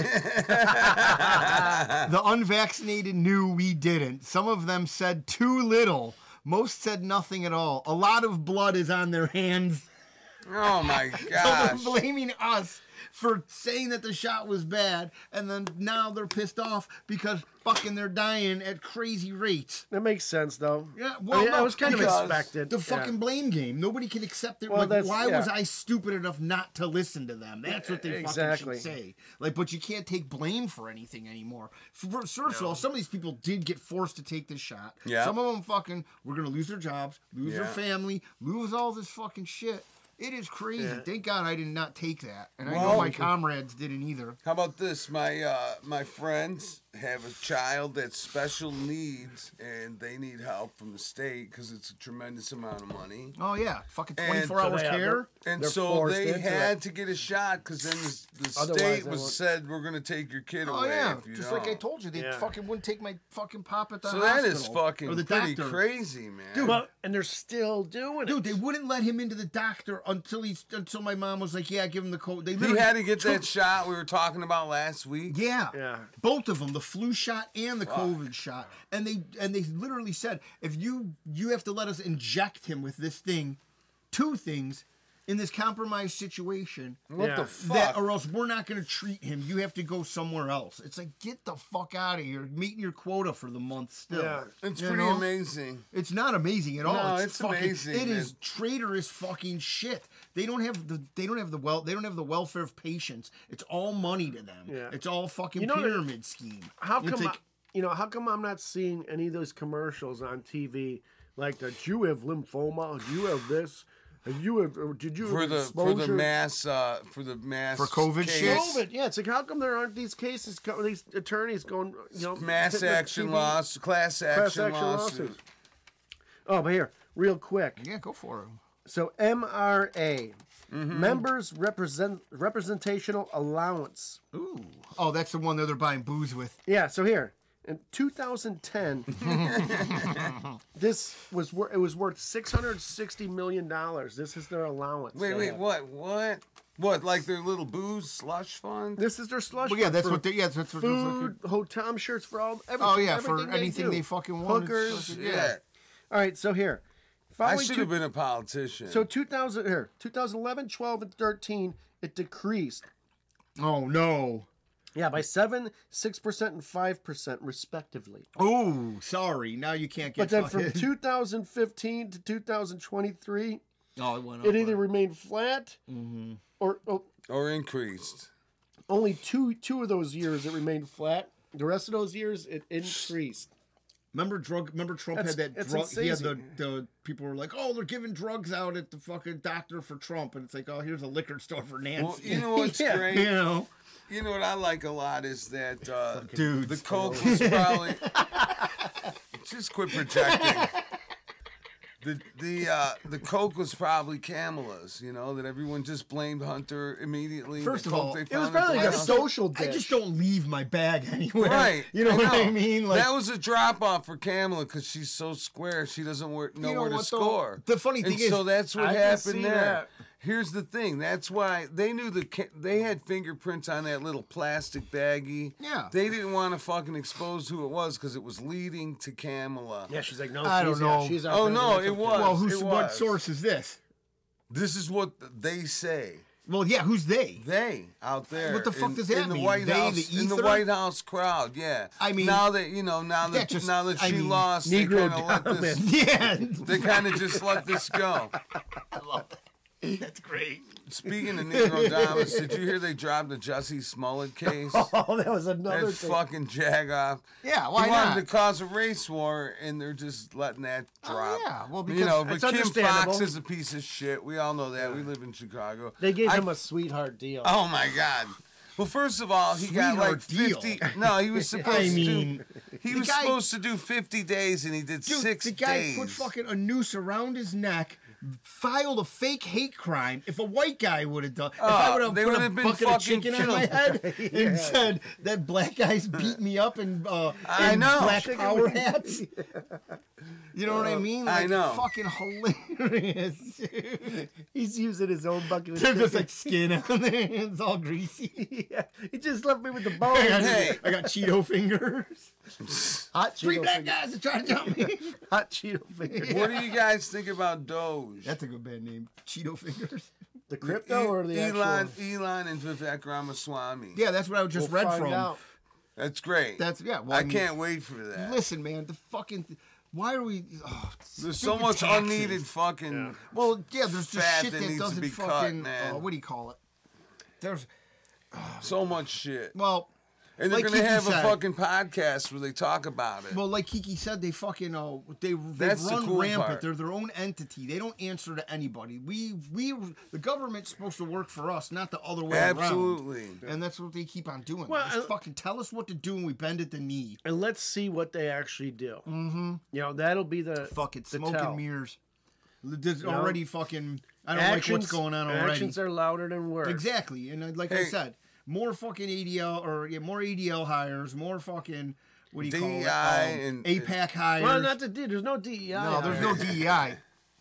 unvaccinated knew we didn't. Some of them said too little. Most said nothing at all. A lot of blood is on their hands. Oh my So gosh. they're blaming us for saying that the shot was bad, and then now they're pissed off because fucking they're dying at crazy rates. that makes sense though. Yeah, well, that no, was kind of because expected. The Yeah. fucking blame game. Nobody can accept it. Well, Like, that's- why yeah. was I stupid enough not to listen to them? That's what they Exactly. fucking should say. Like, but you can't take blame for anything anymore. First of all, some of these people did get forced to take this shot. Yeah. Some of them fucking were gonna lose their jobs, lose their Yeah. family, lose all this fucking shit. It is crazy. Yeah. Thank God I did not take that, and I know Well- my comrades didn't either. How about this? My friends have a child that's special needs, and they need help from the state because it's a tremendous amount of money. Oh yeah, fucking And 24 so hours they have care. And They're so forced they into had it. to get a shot because then the Otherwise, state they was won't. said we're going to take your kid Oh away. yeah, if you just don't. like I told you, they Yeah. fucking wouldn't take my fucking pop at the So hospital. that is fucking or the pretty doctor. crazy, man. Dude, Well, and they're still doing Dude, it. they wouldn't let him into the doctor until my mom was like, "Yeah, give him the code." They he literally had to get took- that shot we were talking about last week. Yeah, Yeah. both of them, the flu shot and the COVID shot, and they literally said, if you have to let us inject him with this thing, two things, in this compromised situation. What Yeah. the fuck? That, or else we're not going to treat him. You have to go somewhere else. It's like, get the fuck out of here. Meeting your quota for the month still. Yeah. it's You pretty know? amazing. It's not amazing at all. No, it's it's fucking, amazing, It is man. traitorous fucking shit. They don't have the welfare of patients. It's all money to them. Yeah. It's all fucking You know, pyramid scheme. How It's come? like, How come I'm not seeing any of those commercials on TV? Like, do you have lymphoma? Do you have this? Did you For have the exposure? mass For COVID case. shit? COVID. Yeah, it's like how come there aren't these cases? These attorneys going, mass hitting the action TV? class action lawsuits. lawsuits. Oh, but here, real quick. yeah, go for it. So MRA, members representational allowance. Ooh. Oh, that's the one that they're buying booze with. Yeah. So here, in 2010, it was worth $660 million. This is their allowance. Wait, what? What, like their little booze slush fund? This is their slush. Well, yeah, fund that's for what they. Yeah, that's what. food, hotel. I'm sure it's for all. Everything, Oh yeah, for everything anything do. they fucking want. Hookers. Yeah. All right. So here, I following should have been a politician. So 2011, 12, and 13, it decreased. Oh no. Yeah, by 7%, 6%, and 5% respectively. Oh, sorry. Now you can't get. But then from fucking- 2015 to 2023, Oh, it went up. it either remained flat or or increased. only two of those years it remained flat. The rest of those years it increased. Remember Trump That's- had that it's drug. He had insane. the people were like, oh, they're giving drugs out at the fucking doctor for Trump, and it's like, oh, here's a liquor store for Nancy. Well, you know what's Yeah. great? You know, You know what I like a lot is that dudes. the Coke was probably. Just quit projecting. The coke was probably Kamala's, you know, that everyone just blamed Hunter immediately. First The of coke all, they it It was found at probably the like a house. social dish. I just don't leave my bag anywhere. Right. You know what I know. mean? Like, that was a drop off for Kamala because she's so square. She doesn't know You know where to what, though? score. The funny thing and is, so that's what I can happened see there. that. Here's the thing. That's why they knew they had fingerprints on that little plastic baggie. Yeah. They didn't want to fucking expose who it was because it was leading to Kamala. Yeah, she's like, no, I she's don't know. She's our Oh, no, presidential it was. candidate. well, what was. source is this? This is what they say. Well, yeah, who's they? They out there. What the fuck does that in the mean? White They, House, the in the ether? White House crowd, yeah. I mean, now that now that that just- I I she mean, lost, Negro they kind of let this. Yeah, They kind of just let this go. I love that. That's great. Speaking of Negro Damas, did you hear they dropped the Jussie Smollett case? Oh, that was another That thing. fucking jagoff. Yeah, why he wanted not? to cause a race war, and they're just letting that drop. yeah, well, you because know, but it's Kim understandable. Fox is a piece of shit. We all know that. We live in Chicago. They gave I- him a sweetheart deal. Oh my God. Well, first of all, he got like Sweetheart 50. deal. No, he was supposed I mean, to. He the was guy- supposed to do 50 days, and he did Dude, 6 the guy days. put fucking a noose around his neck, filed a fake hate crime. If a white guy would have done, if I would have they put would a have been bucket of fucking chicken on my killed. head and said that black guys beat me up in I know. black Chicken power wings. hats. You know what I mean? Like, I know. Fucking hilarious. He's using his own bucket of They're chicken. just like skin on there. It's all greasy. Yeah, he just left me with the bone. Hey. I got Cheeto fingers. Hot Three Cheeto black fingers. guys are trying to jump me. Hot Cheeto fingers. What do you guys think about Doge? That's a good band name. Cheeto fingers. The crypto or the Elon, actual? Elon and Vivek Ramaswamy. Yeah, that's what I just We'll read find from. out. That's great. That's yeah. Well, I mean, can't wait for that. Listen, man, the fucking. Why are we? Oh, There's so stupid much taxes. unneeded fucking. Well, yeah, there's just fat shit that that needs to doesn't be cut, fucking. man. What do you call it? There's So much shit. well, And they're like gonna Kiki have a said- fucking podcast where they talk about it. well, like Kiki said, they fucking they That's the run cool rampant. part. They're their own entity. They don't answer to anybody. We the government's supposed to work for us, not the other way Absolutely. around. And that's what they keep on doing. Well, Just fucking tell us what to do, and we bend at the knee. And let's see what they actually do. Mm-hmm. You know, that'll be the Fuck it, the smoke tell. and mirrors. There's know? already fucking. I don't like what's going on already. Actions are louder than words. Exactly, and like I Hey. said, more fucking ADL or more ADL hires, more fucking what do you call it? DEI and- APAC hires. Well, not the there's no DEI. no, there's no DEI.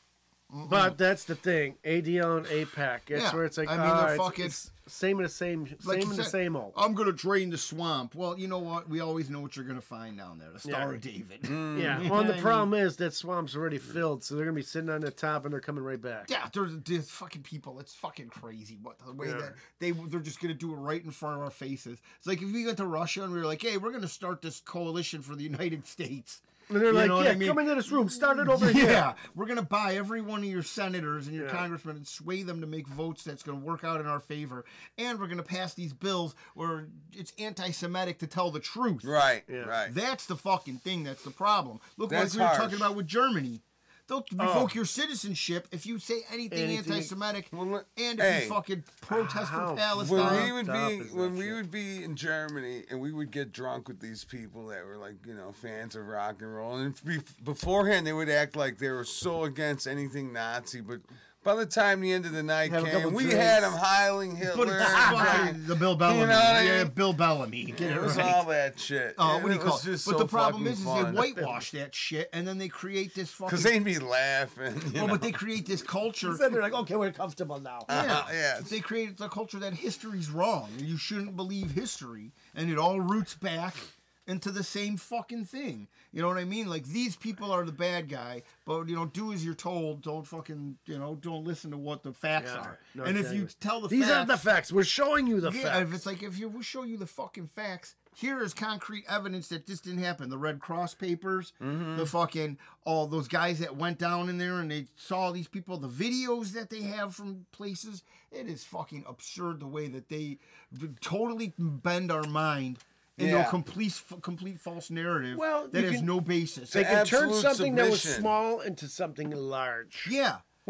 But that's the thing. ADL and APAC. That's Yeah, where it's like, I mean, they're it's fucking- same in the same, Like same you in the said, same old. I'm gonna drain the swamp. Well, you know what? We always know what you're gonna find down there. The Star Yeah. of David. Yeah. Well, and the problem is that swamp's already filled, so they're gonna be sitting on the top and they're coming right back. Yeah, there's fucking people. It's fucking crazy. What the way that they're just gonna do it right in front of our faces. It's like if we went to Russia and we were like, hey, we're gonna start this coalition for the United States. And they're You like, know what yeah, I mean? come into this room, start it over Yeah, here. we're gonna buy every one of your senators and your Yeah. congressmen and sway them to make votes that's gonna work out in our favor, and we're gonna pass these bills where it's anti-Semitic to tell the truth. Right, Yeah. right. That's the fucking thing. That's the problem. Look, That's like we were harsh. talking about with Germany. They'll Oh. revoke your citizenship if you say anything, Anything- anti-Semitic, Well, look- and if hey. you fucking protest How for When Palestine. we would Stop be is that when we shit. would be in Germany and we would get drunk with these people that were like, you know, fans of rock and roll, and beforehand they would act like they were so against anything Nazi, but by the time the end of the night Have a came, couple we drinks. had them hiling Hitler. But it's fucking the Bill Bellamy. You know what I Yeah, mean? Bill Bellamy. Get it it was right. all that shit. What do you It call was it? just But so the problem fucking is fun. they whitewash that shit, and then they create this fucking. Because they'd be laughing. You well, know? but they create this culture. Then they're like, okay, we're comfortable now. Yeah. They created the culture that history's wrong. You shouldn't believe history, and it all roots back into the same fucking thing. You know what I mean? Like these people are the bad guy, but you know, do as you're told. Don't fucking, you know, don't listen to what the facts are. No, and if you exactly. tell the These facts, aren't the facts. We're showing you the yeah, facts. if it's like if you will show you the fucking facts. Here is concrete evidence that this didn't happen. The Red Cross papers, the fucking all those guys that went down in there and they saw these people, the videos that they have from places. It is fucking absurd the way that they totally bend our mind into Yeah. a complete false narrative Well, that you has can- no basis. They can turn absolute something that was submission. small into something large. Yeah.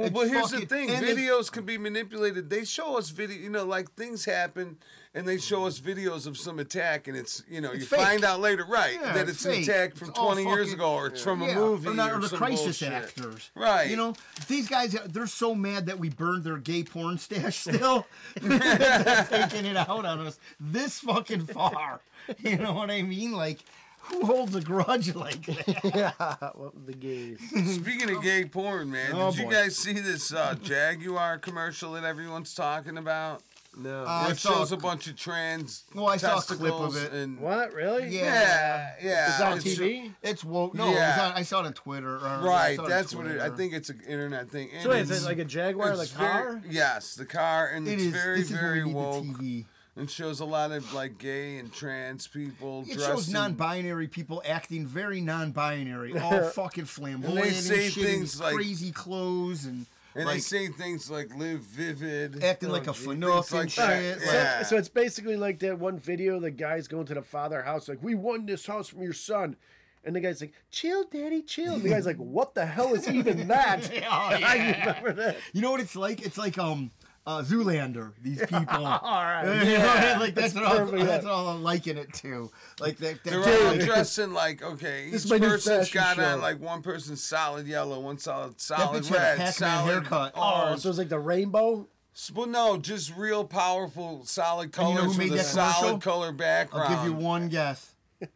Well, It's but here's the fucking- thing: and they- videos can be manipulated. They show us video, like things happen, and they show us videos of some attack, and it's you It's find fake. out later, right, Yeah, that it's it's an fake. attack from It's all 20 years fucking- ago, or it's from a Yeah, movie, or the some crisis bullshit. actors, Right? You know, these guys, they're so mad that we burned their gay porn stash still. They're taking it out on us this fucking far. You know what I mean? Like, who holds a grudge like that? Well, the gays. Speaking of gay porn, man, Oh, did you boy. guys see this Jaguar commercial that everyone's talking about? No. Where it shows a bunch of trans Well, I saw a clip of testicles it. and What? Really? Yeah. yeah. Is that on it's- TV? It's woke. No, Yeah. I saw it on Twitter. Or, I Right, saw it on that's what it. I Twitter. think it's an internet thing. And So wait, is it's- it like a Jaguar, the it's very- car? Yes, the car, and It it's is. very, This is very where we woke, need the TV. and shows a lot of like gay and trans people. It dressed shows in- non-binary people acting very non-binary, all fucking flamboyant And they and say shit, in things these like- crazy clothes and and they like say things like "live vivid." acting like a geez. fanook Things like and that. shit. Yeah. Like, So it's basically like that one video, the guy's going to the father house, like, we won this house from your son. And the guy's like, chill, daddy, chill. And the guy's like, what the hell is even that? Oh, I yeah. remember that. You know what it's like? It's like Zoolander. These people. All right. You know what I mean? Like That's that's, all, perfect, that's yeah. all I'm liking it to. Like that. They're that all dude, dressed in like okay. This Each is my new person's fashion got on show. like one person's solid yellow, one solid that solid bitch had a red, Pac-Man solid haircut. Oh, orange. so it's like the rainbow? Well, no, just real powerful solid And you know colors who made with a that commercial? solid color background. I'll give you one guess.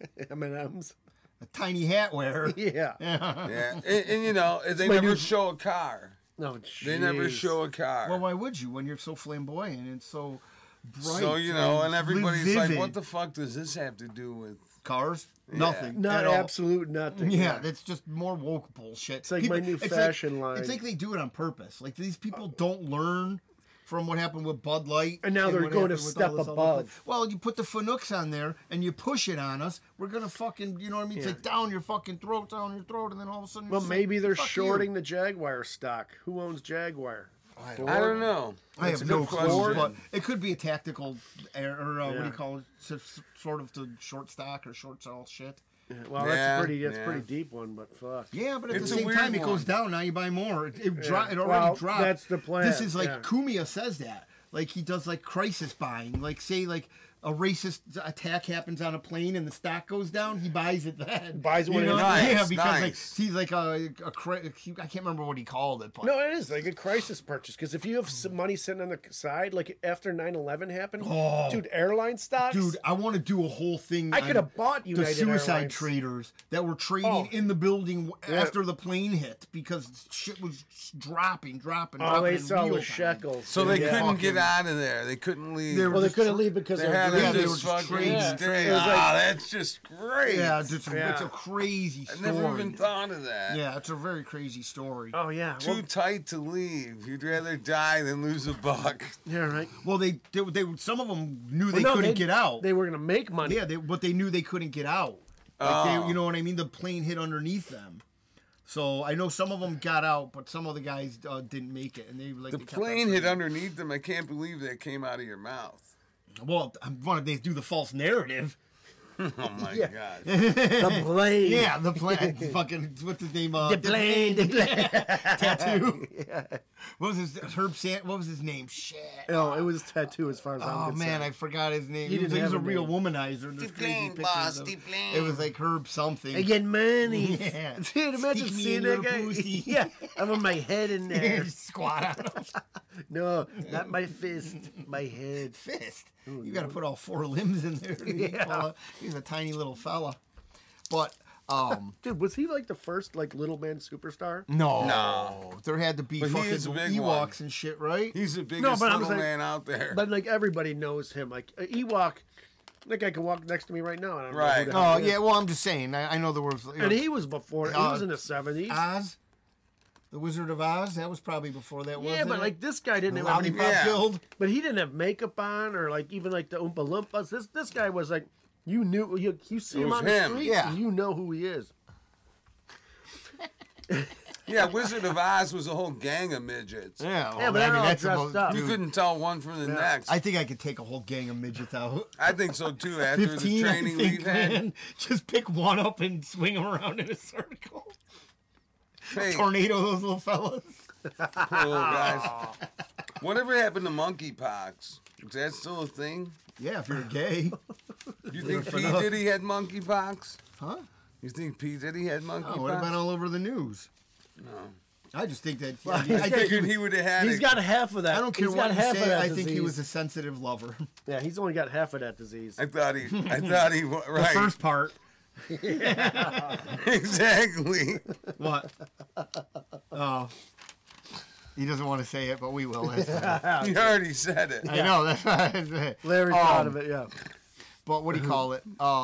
M&M's? A tiny hat wearer. Yeah. Yeah, and you know they my never new- show a car. No, They never jeez. show a car. Well, why would you when you're so flamboyant and so bright? so you know, and everybody's like, vivid? "What the fuck does this have to do with?" Cars? Nothing. Not at all. absolute nothing. Yeah, that's just more woke bullshit. It's like my new fashion line. It's like they do it on purpose. Like these people don't learn from what happened with Bud Light. And now they're what going to happened with step all this other above. shit. Well, you put the Fanooks on there and you push it on us. We're gonna fucking, you know what I mean? It's Yeah. like down your fucking throat, down your throat, and then all of a sudden. Well, you're maybe they're fuck you. shorting the Jaguar stock. Who owns Jaguar? I don't know. I That's have a no good clue, question. but it could be a tactical, or what do Yeah. you call it? Sort of the short stock or short sell shit. Well, Yeah, that's yeah. pretty deep one, but fuck. Yeah, but at It's the a same weird time, it goes one. down. Now you buy more. It already Well, dropped. that's the plan, This is like yeah. Kumia says that. Like he does like crisis buying. Like say like a racist attack happens on a plane and the stock goes down, he buys it then. Buys it when You it's know? nice, Yeah, because like nice. he's like I can't remember what he called it, but No, it is like a crisis purchase because if you have some money sitting on the side, like after 9/11 happened, dude, airline stocks. dude, I want to do a whole thing. I could on have bought the United suicide Airlines. traders that were trading Oh. in the building Yeah. after the plane hit because shit was dropping. All they in saw real was time. shekels. So they Yeah. couldn't get Fucking- out of there. They couldn't leave. They were Well, they just couldn't leave because They of had Yeah, to they just were just fucking trading. stay. It was like- That's just great. Yeah, it's a Yeah. crazy I story. never even thought of that. Yeah, it's a very crazy story. Oh yeah. Too tight to leave. You'd rather die than lose a buck. Yeah, right. Well, they some of them knew they Well, no, couldn't get out. They were gonna make money. Yeah, but they knew they couldn't get out. Like they, you know what I mean? The plane hit underneath them. So I know some of them got out, but some of the guys didn't make it, and they like The they kept on plane hit trading. underneath them. I can't believe that came out of your mouth. Well, I wanted they do the false narrative. Oh my Yeah. god. The blade. Yeah, the plane. Fucking what's his name? The blade. The blade. Tattoo. What was his What was his name? Shit. No, it was tattoo as far as I'm Oh concerned. man, I forgot his name. He He was, didn't he was have a a real name. womanizer. There's crazy Plane, pictures boss, of- the plane. It was like Herb something. I get money. Yeah. Dude, imagine Stick me seeing in that your guy. pussy. Yeah, I want my head in there. Squat on him. No, not my fist, my head. Fist. You got to put all four limbs in there. Yeah. He's a tiny little fella. But Dude, was he like the first like little man superstar? no, there had to be But he fucking is a big Ewoks one. and shit, right? He's the biggest but I'm little saying- man out there. But like everybody knows him. Like Ewok, that guy can walk next to me right now. And I don't Right. know who the hell Oh he is. yeah, well I'm just saying. I know there was. And he was before. He was in the 70s. Oz, the Wizard of Oz. That was probably before that. Yeah, wasn't but it? like this guy didn't the have any. Lollipop Yeah. Guild. But he didn't have makeup on, or like even like the Oompa Loompas. This guy was like, you knew you see It him was on him. the street, Yeah. and you know who he is. Yeah, Wizard of Oz was a whole gang of midgets. Yeah, Yeah, but they're all that's dressed about- up. You dude, couldn't tell one from the next. I think I could take a whole gang of midgets out. I think so too. After the 15, I training think, we've had. man. Just pick one up and swing them around in a circle. Hey, tornado those little fellas. poor little guys. Whatever happened to monkeypox? Is that still a thing? Yeah, if you're gay. You think P. enough. Diddy had monkeypox? Huh? You think P. Diddy had monkeypox? Oh, it would have been all over the news. No. I just think that. Well, I think Figured he would have had He's it. got half of that. I don't care He's what got you half of say. that I think he disease. was a sensitive lover. Yeah, he's only got half of that disease. I thought he right. The first part. Exactly. What? Oh. He doesn't want to say it, but we will. That's fine. You already said it. I know. That's right. Larry thought of it, yeah. But what do you call it?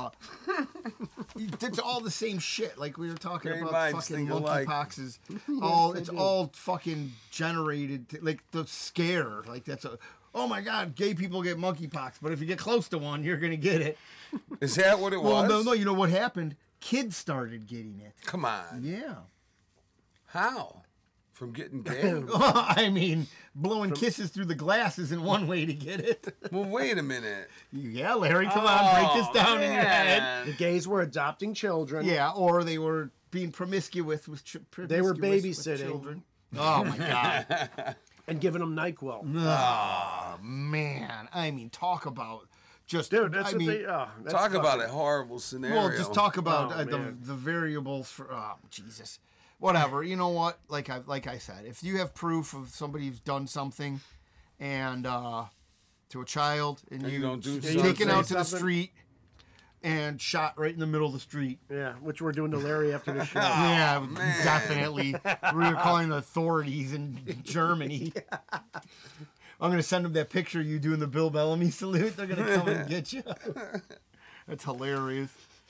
It's all the same shit. Like we were talking Great about minds fucking think alike. monkeypoxes. It's do. all fucking generated. Like the scare. Like that's a. Oh my God, gay people get monkeypox. But if you get close to one, you're gonna get it. Is that what it Well, was? no. You know what happened? Kids started getting it. Come on. Yeah. How? From getting gay? I mean, blowing kisses through the glass isn't one way to get it. Well, wait a minute. Yeah, Larry, come on, break this down in your head. The gays were adopting children. Yeah, or they were being promiscuous with They were promiscuous with babysitting. children. Oh my God. And giving them NyQuil. Oh man, I mean, talk about just. Dude, that's I what mean, they. Oh, that's Talk about fucking- a horrible scenario. well, just talk about Oh, the man. variables for. Oh Jesus, whatever. You know what? Like I said, if you have proof of somebody who's done something, and to a child, and And you you don't do just something. taken out to the Something. street and shot right in the middle of the street. Yeah, which we're doing to Larry after the show. Yeah, man. definitely. We were calling the authorities in Germany. I'm gonna send them that picture of you doing the Bill Bellamy salute. They're gonna come and get you. That's hilarious.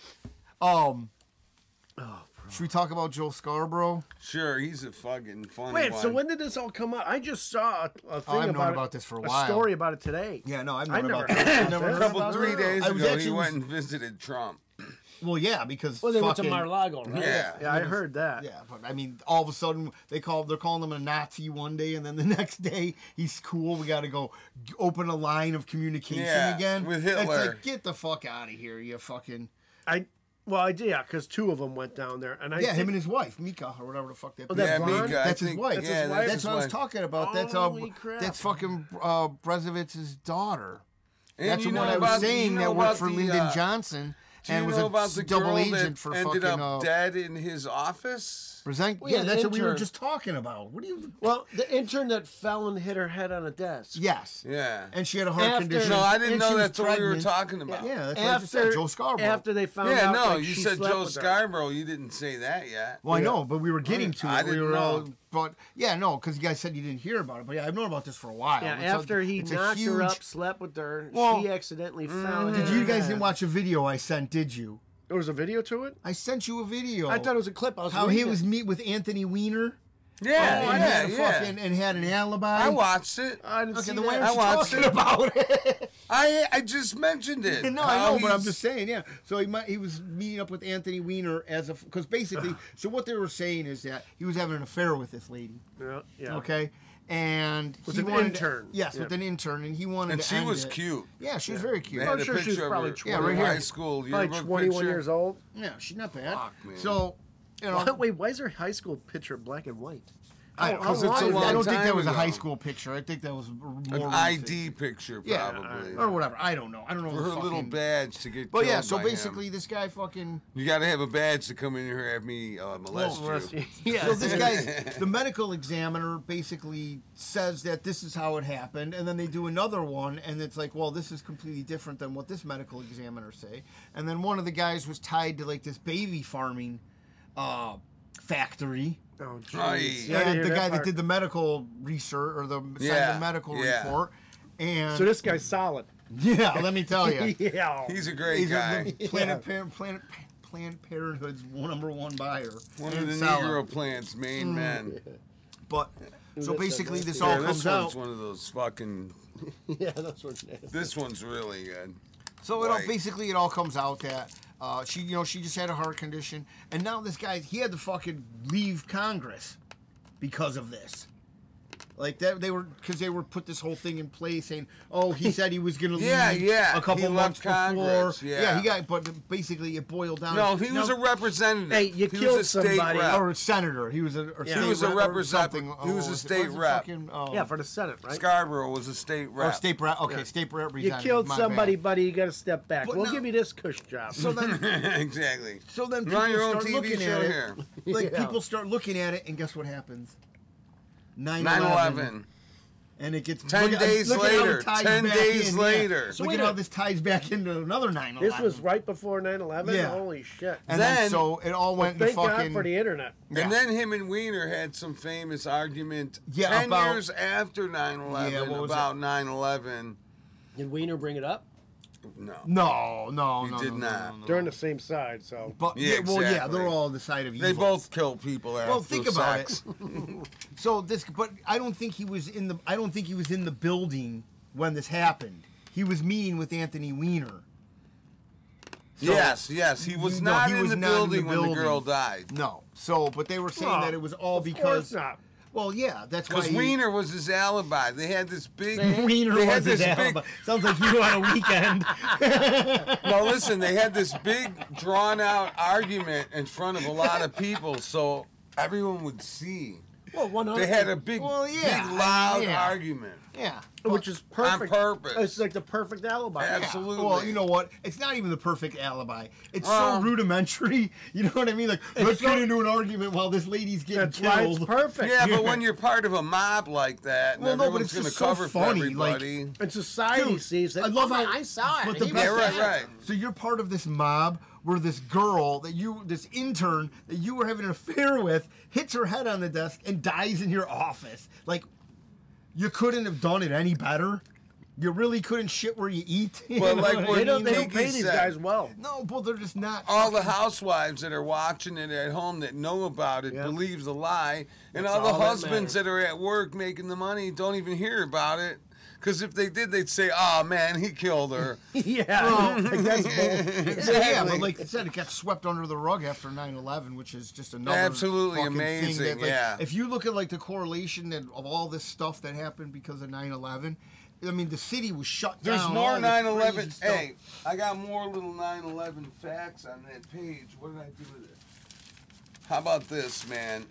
Should we talk about Joe Scarborough? Sure, he's a fucking funny Wait, one. so when did this all come out? I just saw a thing I've known about, about this for a while. story about it today. Yeah, no, I've I known never about heard that. about I've never that. heard a couple about 3 it. days I was ago, he actually- went and visited Trump. Well, yeah, because Well, they went to fucking- Mar-a-Lago, right? Yeah. I heard that. Yeah, but I mean, all of a sudden they're calling him a Nazi one day, and then the next day he's cool. We got to go open a line of communication Yeah, again with It's Hitler. like, get the fuck out of here, you fucking. Yeah, because two of them went down there, and Yeah, him and his wife, Mika, or whatever the fuck that. Oh, bitch that Yeah, is. blonde? Mika. I That's his think- wife. That's Yeah, his wife? That's his what I was wife. talking about. Holy crap. That's fucking Brezovitz's daughter. And That's you the know one I about- was saying you know that worked about for the, Lyndon Johnson Do you and was know a about the double girl agent that for ended fucking. up dead in his office? Yeah, an that's what we were intern. just talking about. What do you? Well, the intern that fell and hit her head on a desk. Yes. Yeah. And she had a heart After- condition. No, I didn't and know she was that's what we were pregnant. talking about. Yeah, that's what I just said. Joe Scarborough. After they found Yeah, out, no, like, you she said slept Joe with her. Scarborough. You didn't say that yet. Well, I know, but we were getting to it. I We didn't were all, know. but yeah, no, because you guys said you didn't hear about it. But yeah, I've known about this for a while. Yeah, It's after he it's a knocked her huge- up, slept with her, Well, she accidentally fell. and Did hit you her guys head. didn't watch a video I sent? Did you? There was a video to it? I sent you a video. I thought it was a clip. I was how he reading was it. meet with Anthony Weiner. Yeah, and had a yeah. fucking, and had an alibi. I watched it. I didn't Okay, see then why that. aren't you I watched talking it. about it? I just mentioned it. No, I How know, but I'm he's- just saying, yeah. So he was meeting up with Anthony Weiner because basically, so what they were saying is that he was having an affair with this lady. Yeah. Okay. And With he an wanted intern. Yes, Yeah. with an intern, and he wanted And to she end was it. cute. Yeah, she was very cute. They had I'm a sure she was picture of probably her 20. from Yeah, right high here. school Like yearbook 21 picture. years old. Yeah, she's not bad. Fuck, man. So, you know, Wait, why is her high school picture black and white? I, How it's long a is I long that? don't think that time was a ago. high school picture. I think that was more An recent. ID picture, Yeah, probably. or whatever. I don't know. I don't know. For the her little fucking- badge to get But killed yeah, so by basically, him. this guy fucking. You got to have a badge to come in here and have me molest you. Yeah. So this guy, the medical examiner, basically says that this is how it happened, and then they do another one, and it's like, well, this is completely different than what this medical examiner say. And then one of the guys was tied to like this baby farming factory. Oh, Aye. jeez. Yeah, I didn't And hear the that guy that part. did the medical research or the Yeah, medical yeah. report. And So this guy's solid. yeah, let me tell you. Yeah. He's a great He's guy. Planned Parenthood's number one buyer. One of and the seller. Negro plant's main men. But so That's basically, nasty. this Yeah, all this comes one's out. one of those fucking. Yeah, that's what it is. This one's really good. So it all, Right. basically, it all comes out that she just had a heart condition, and now this guy, he had to fucking leave Congress because of this. Like that, they were put this whole thing in place saying, "Oh, he said he was going to leave yeah. a couple He months left before." Congress, yeah. He got, but basically it boiled down. No, he was a representative. Hey, you he killed was a state somebody. rep. or a senator. He was a Yeah. state He was a rep or representative. something. He was a state rep. Yeah, for the Senate, right? Scarborough was a state rep. state rep. Okay, state You representative. killed my somebody, bad. buddy. You got to step back. But We'll no- give you this cush job. So then, Exactly. so then Run people your own start TV looking show at it. here. Like Yeah. people start looking at it, and guess what happens? 9/11. And it gets 10 look at- days look at how it later. ties 10 back days in, yeah. later. So Look wait at how a- this ties back into another 9/11. This was right before 9/11? Yeah. Holy shit. and then, Then- so it all went to Thank fucking. God for the internet. Yeah. And then him and Weiner had some famous argument Yeah, 10 about- years after 9/11 Yeah, what was about 9/11. Did Wiener bring it up? No. No, He no, did no, not. no. They're on the same side, so. But Yeah, well, yeah, exactly. they're all on the side of evil. They both kill people after Well, think about sex. it. So this, but I don't think he was in the. I don't think he was in the building when this happened. He was meeting with Anthony Weiner. So- yes, he was No, not he in was the not in the building when the building. girl died. No. So, but they were saying Well, that it was all Of course because. not. Well, yeah, that's why. Because Weiner was his alibi. They had this big. Weiner they had was his this big. alibi. Sounds like you on a weekend. No, listen, they had this big, drawn-out argument in front of a lot of people, so everyone would see. Well, 100. They had a big, Well, yeah, big, loud yeah. argument. Yeah. Which is perfect. purpose. It's like the perfect alibi. Absolutely. Well, you know what? It's not even the perfect alibi. It's Well- so rudimentary. You know what I mean? Like, let's get into an argument while this lady's getting That's why it's killed. perfect. Yeah, but when you're part of a mob like that, and Well, no, but everyone's it's going to just so cover for funny, like- everybody. And society Dude, sees that. I love how I saw it. But the He best Yeah, was right, there. right. So you're part of this mob where this girl this intern that you were having an affair with, hits her head on the desk and dies in your office. Like, you couldn't have done it any better. You really couldn't shit where you eat. You Well, know like what I when They don't, mean? they don't Kiki pay these said- guys well. No, but they're just not. All the housewives that are watching it at home that know about it Yeah. believes the lie, and That's all the all that husbands that are at work making the money don't even hear about it. Because if they did, they'd say, "Oh man, he killed her." Yeah. Like, that's bull. Yeah, but like I said, it got swept under the rug after 9/11, which is just another Absolutely fucking amazing, Thing that, like, yeah. If you look at like the correlation of all this stuff that happened because of 9/11, I mean, the city was shut There's down. more all this 9/11. crazy stuff. Hey, I got more little 9/11 facts on that page. What did I do with it? How about this, man?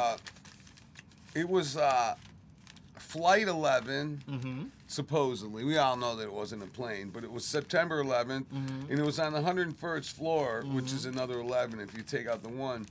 It was Flight 11, supposedly. We all know that it wasn't a plane, but it was September 11th, and it was on the 101st floor, which is another 11 if you take out the 1.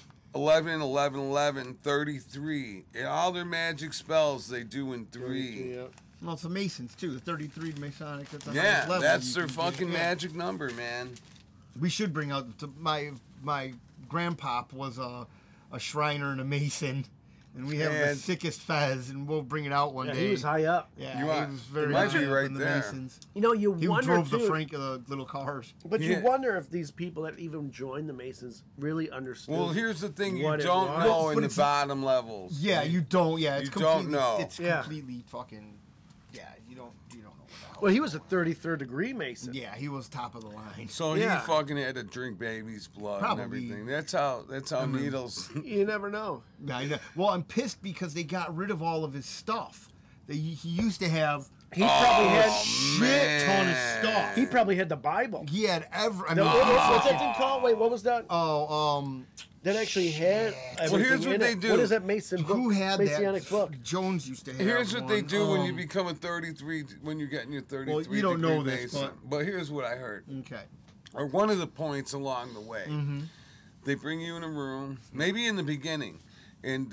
11, 11, 11, 33. And all their magic spells they do in 3. Yeah. Well, it's the Masons too. The 33 Masonic. That's the Yeah, highest level that's you their can fucking get. magic number, man. We should bring out my grandpop was a Shriner and a Mason, and we have the And- sickest fez, and we'll bring it out one Yeah, day. he was high up. Yeah, You he are- was very it might high be up right in the there. Masons. You know, you He wonder drove the too, little cars. but you Yeah. wonder if these people that even joined the Masons really understood. Well, here's the thing: you what it don't was. know But in the it's- bottom levels. Yeah, you don't. Yeah, it's You don't completely, know. It's Yeah. completely fucking. Yeah, you don't know what the hell. Well, he was a 33rd degree Mason. Yeah, he was top of the line. So Yeah. he fucking had to drink baby's blood Probably. and everything. That's how needles. You never know. Yeah, I know. Well, I'm pissed because they got rid of all of his stuff. He used to have He probably had. shit ton of stuff. He probably had the Bible. He had every. I No, mean, what's that thing called? Wait, what was that? oh, That actually had. Everything here's what in they it. do. What is that Mason book? who had Messianic that? book. Jones used to have. Here's what they one. do when you become a 33. When you're getting your 33. Well, you don't know degree this, Mason. But here's what I heard. Okay. Or one of the points along the way. Mm-hmm. They bring you in a room, maybe in the beginning, and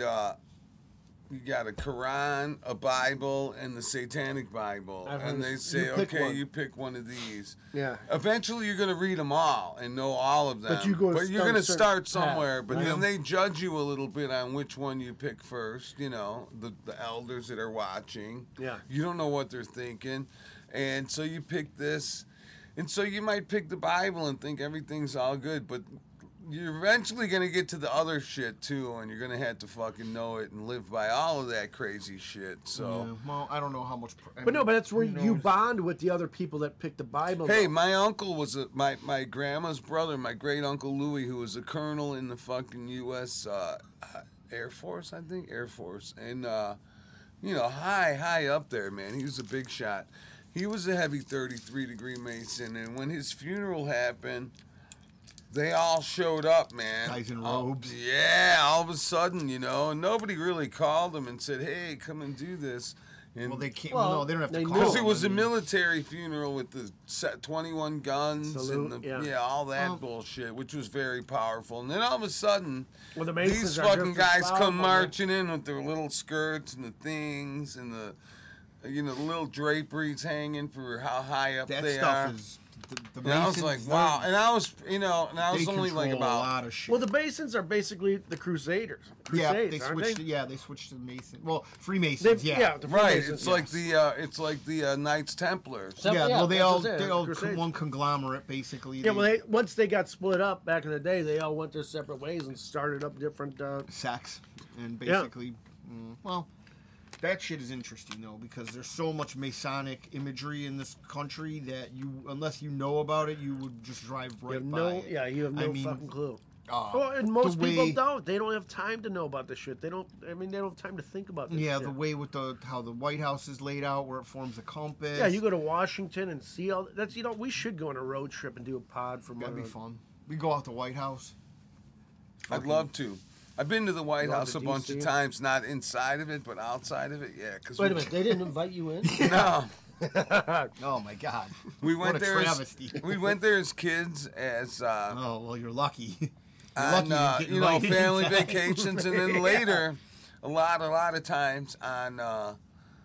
you got a Quran, a Bible, and the Satanic Bible, I've heard and they this. say, You pick "Okay, one." you pick one of these." Yeah. Eventually, you're going to read them all and know all of them. But you go But you're down going a to certain start path, somewhere. But right? then they judge you a little bit on which one you pick first. You know, the elders that are watching. Yeah. You don't know what they're thinking, and so you pick this, and so you might pick the Bible and think everything's all good, but you're eventually going to get to the other shit too, and you're going to have to fucking know it and live by all of that crazy shit. So. Yeah, well, I don't know how much. But no, but that's where who you knows? bond with the other people that picked the Bible. Hey, though. my uncle was my grandma's brother, my great uncle Louis, who was a colonel in the fucking U.S. Air Force, I think, Air Force, and high up there, man. He was a big shot. He was a heavy 33-degree Mason, and when his funeral happened, they all showed up, man. Guys in robes. Yeah, all of a sudden, and nobody really called him and said, "Hey, come and do this." And Well, they can't. Well, Well, no, they don't have to they call. knew. because it them. was I a mean, military funeral with the 21 guns Salute, and yeah. all that Well- bullshit, which was very powerful. And then all of a sudden, Well, the these Masons are fucking just as guys powerful, come man. marching in with their little skirts and the things and the little draperies hanging for how high up that they stuff are. is. The And I was Masons, like, they're- wow. And I was, and I They was only like control a about. lot of shit. Well, the Masons are basically the Crusaders. yeah, Crusades, they aren't switched. they? Yeah, they switched to Mason. Well, Freemasons. Yeah, the Right, Freemasons, it's like yes. the Knights Templars. So- yeah. yeah, Well, they that's all what I'm saying, they all Crusades. one conglomerate basically. Yeah, well, once they got split up back in the day, they all went their separate ways and started up different. Sex and Yeah. basically, well, that shit is interesting though because there's so much Masonic imagery in this country that unless you know about it, you would just drive You right have by no, it. yeah, you have no I mean, fucking clue. uh, Well, and most the people way- don't. They don't have time to know about this shit. They don't. I mean, they don't have time to think about this. Yeah, shit. the way with how the White House is laid out, where it forms a compass. Yeah, you go to Washington and see all that's. We should go on a road trip and do a pod from. That'd be fun. We go out to White House. I'd love to. I've been to the White Love House to a bunch of DC. times, not inside of it, but outside of it. Yeah, because Wait a minute, they didn't invite you in? No, Oh my God. we What went a there. travesty. We went there as kids, Oh well, you're lucky. You're on lucky you get invited family inside. vacations, and then later, a lot of times on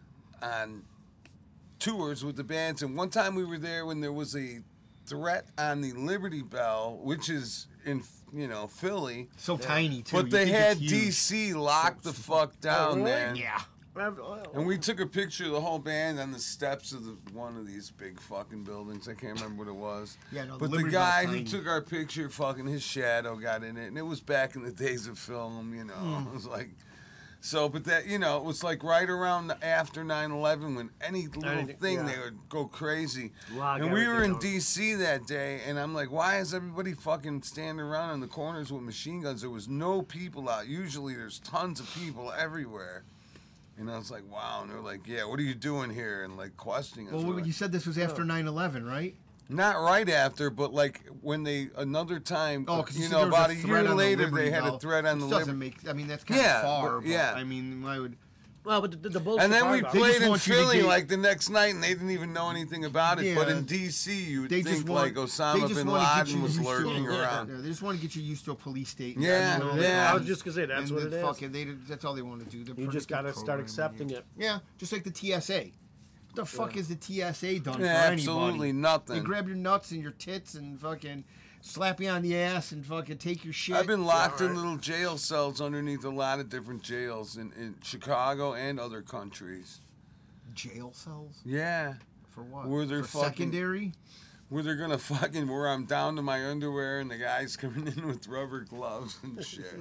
tours with the bands. And one time we were there when there was a threat on the Liberty Bell, which is in Philly, So tiny too. but You they think had it's huge. DC locked the fuck down, really? man. Yeah. And we took a picture of the whole band on the steps of one of these big fucking buildings. I can't remember what it was. Yeah, no, the but the Liberty guy Bell's who tiny. took our picture, fucking his shadow got in it, and it was back in the days of film. It was like, but that it was like right around after 9/11 when any little Anything, thing yeah. they would go crazy. Lock And we were in everything D.C. that day, and I'm like, why is everybody fucking standing around in the corners with machine guns? There was no people out. Usually there's tons of people everywhere. And I was like, wow. And they're like, yeah, what are you doing here? And like questioning us. Well, We're you like, said this was after 9/11, right? not right after, but like when another time, Oh, because about a year later, they had a threat on the doesn't Liberty. make. I mean, that's kind of Yeah, far. but- yeah. But, I mean, I would. Well, but the bullshit. And then we part about it- played just in want you to Philly get- like the next night, and they didn't even know anything about it. But Yeah. in D.C., you would They think just want. like Osama bin Laden was lurking around. Yeah, they just want to get you used to a police state. Yeah, You know, yeah. I was just gonna say that's and what it is. fucking, that's all they want to do. They're You just predictive gotta start programming. accepting it. Yeah, just like the TSA. What the fuck is the TSA done Yeah, for anybody? absolutely nothing. They grab your nuts and your tits and fucking slap you on the ass and fucking take your shit. I've been locked in little jail cells underneath a lot of different jails in Chicago and other countries. jail cells Yeah. for what? Where they're for fucking- secondary. Where they're gonna where I'm down to my underwear and the guy's coming in with rubber gloves and shit.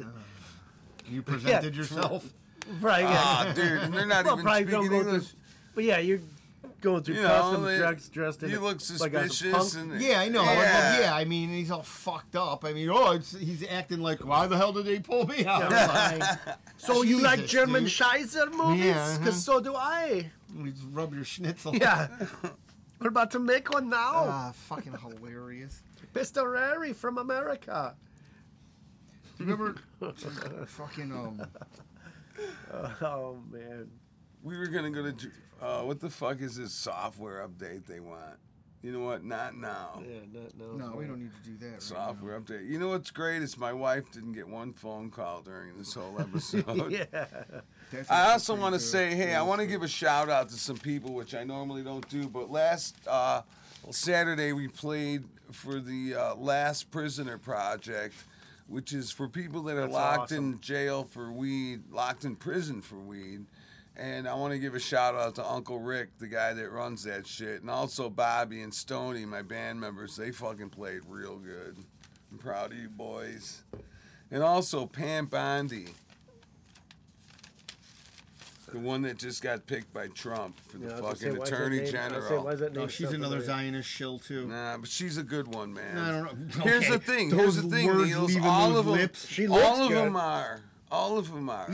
You presented yourself. Right. Yeah. Ah, dude, and they're not Well, even probably don't speaking go through- English. But yeah, you're going through You know, customs they- dressed in. You a- look like a suspicious punk. and Yeah, I know. Yeah. Yeah, I mean, he's all fucked up. I mean, he's acting like, why the hell did they pull me out? Yeah. So you like Jesus, German dude. Scheiße movies? Yeah, Because so do I. You just rub your schnitzel. Yeah. We're about to make one now. Ah, fucking hilarious. Pistorari from America. Do you remember fucking Oh man. We were gonna go to. What the fuck is this software update they want? You know what? Not now. Yeah, no. No, we don't need to do that. Right Software update. You know what's great is my wife didn't get one phone call during this whole episode. Yeah. That's I actually also pretty want to good. say, hey, I want to give a shout out to some people, which I normally don't do. But last Saturday we played for the Last Prisoner Project, which is for people that are That's locked awesome. in jail for weed, locked in prison for weed. And I want to give a shout out to Uncle Rick, the guy that runs that shit, and also Bobby and Stoney, my band members. They fucking played real good. I'm proud of you boys. And also Pam Bondi, the one that just got picked by Trump for the Yeah, I was gonna say, fucking why is that Attorney name- I was gonna say, General. why is that No, name she's so another familiar? Zionist shill too. Nah, but she's a good one, man. I don't know. Here's Okay. the thing. Those Here's the thing, words Niels. leaving All those of them. lips. She looks all of good. them are. All of them are. Yeah.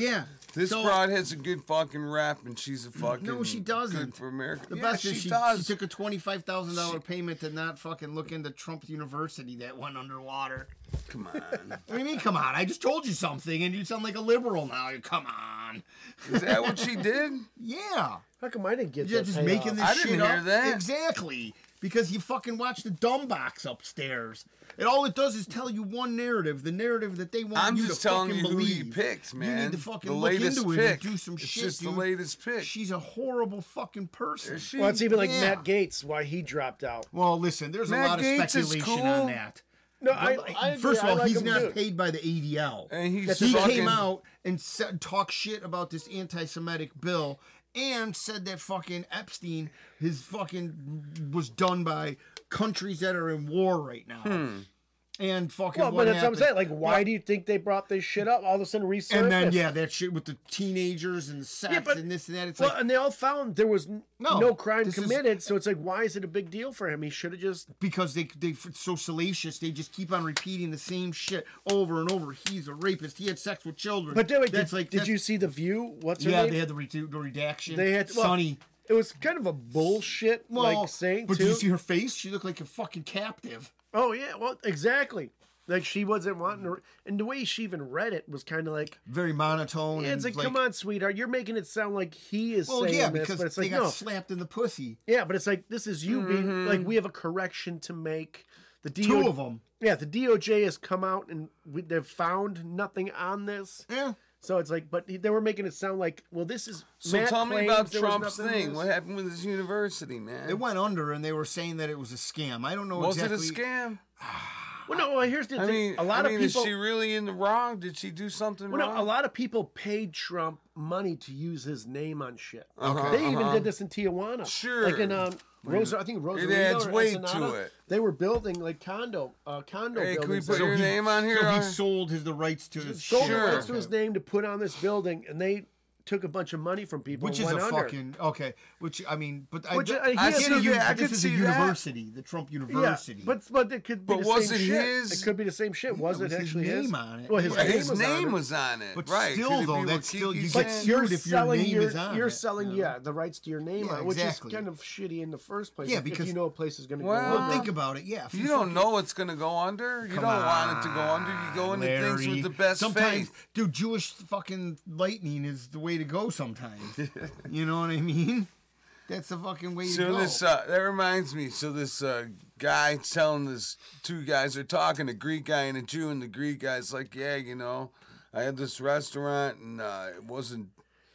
This So- broad has a good fucking rap, and she's a fucking No, she doesn't. good for America. The Yeah, best is she she does. took a $25,000 payment to not fucking look into Trump University that went underwater. Come on. What do you mean, come on? I just told you something and you sound like a liberal now. Come on. Is that what she did? Yeah. How come I didn't get You're that just payoff? making this I shit didn't hear up. that. Exactly. Because you fucking watch the dumb box upstairs. And all it does is tell you one narrative, the narrative that they want I'm you just to telling fucking you who believe. he picked, man. You need to fucking the look latest into pick. it and do some It's shit, just dude. the latest pick. She's a horrible fucking person. Is she? Well, it's even like Yeah. Matt Gates, why he dropped out. Well, listen, there's Matt a lot Gates of is speculation cool. on that. No, I agree. First of I all, like he's him not too. paid by the ADL. And he's He fucking, came out and talked shit about this anti-Semitic bill and said that fucking Epstein, his fucking was done by countries that are in war right now. And fucking Well, what but that's what I'm happened. saying. Like, why do you think they brought this shit up? All of a sudden, resurfaced. And then that shit with the teenagers and the sex but- and this and that. It's Well, like and they all found there was No, no crime this is- committed. So it's like, why is it a big deal for him? He should have just. because they so salacious, they just keep on repeating the same shit over and over. He's a rapist. He had sex with children. But wait, that's did you see the View? What's her Yeah, name? they had the redaction. They had well, Sonny. It was kind of a bullshit like saying but too. did you see her face? She looked like a fucking captive. Oh yeah, well exactly. Like she wasn't wanting to, and the way she even read it was kind of like, Very monotone. it's and like, come on, sweetheart, you're making it sound like he is Well, saying yeah, this, because but it's they like got no, slapped in the pussy. yeah, but it's like this is you being like we have a correction to make. The Two of them. Yeah, the DOJ has come out and they've found nothing on this. Yeah. So it's like, but they were making it sound like, well, this is. So Matt tell me claims about there was Trump's nothing thing. in What this. happened with his university, man? It went under, and they were saying that it was a scam. I don't know Was exactly. it a scam? Well, no. Well, here's the I thing. mean, a lot of people. is she really in the wrong? Did she do something Well, wrong? no, a lot of people paid Trump money to use his name on shit. Uh-huh, They even did this in Tijuana. Sure. Like in Rosa, I think Rosarito adds or weight Ensenada, to it. They were building like condo Hey, can we buildings. put there. your name on here? So he sold the rights to his Sold shit. the Sure. rights to his name to put on this building, and they took a bunch of money from people. Which and is a went under. fucking okay. Which I mean, but Which, I, he I has see to- that. I this could is a see that. university, the Trump University. Yeah, but it could be But the was same it shit. his? It could be the same shit. Was it it was his actually name on it. Well, his Yeah, name His was on name it. was on it, But right? still, Could it though, be what that's still- Kiki's you saying? get You're sued if your selling name your, is on you're it, selling you know? the rights to your name, Yeah, on it, which exactly. is kind of shitty in the first place. Yeah, if because- you know a place is going to Well, go Well, under. think about it. Yeah, if You don't know it's gonna go under. You don't want it to go under. You go into things Larry. with the best Sometimes, faith. dude, Jewish fucking lightning is the way to go. Sometimes, you know what I mean? That's the fucking way to So go. this that reminds me. So this guy telling this two guys are talking, a Greek guy and a Jew, and the Greek guy's like, yeah, you know, I had this restaurant and it wasn't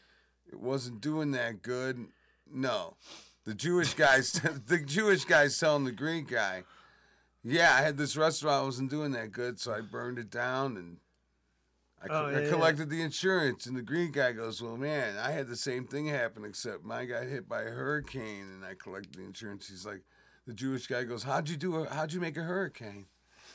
doing that good. No, the Jewish guys telling the Greek guy, yeah, I had this restaurant, wasn't doing that good, so I burned it down and I collected the insurance. And the Greek guy goes, well, man, I had the same thing happen, except mine got hit by a hurricane and I collected the insurance. He's like, the Jewish guy goes, how'd you make a hurricane?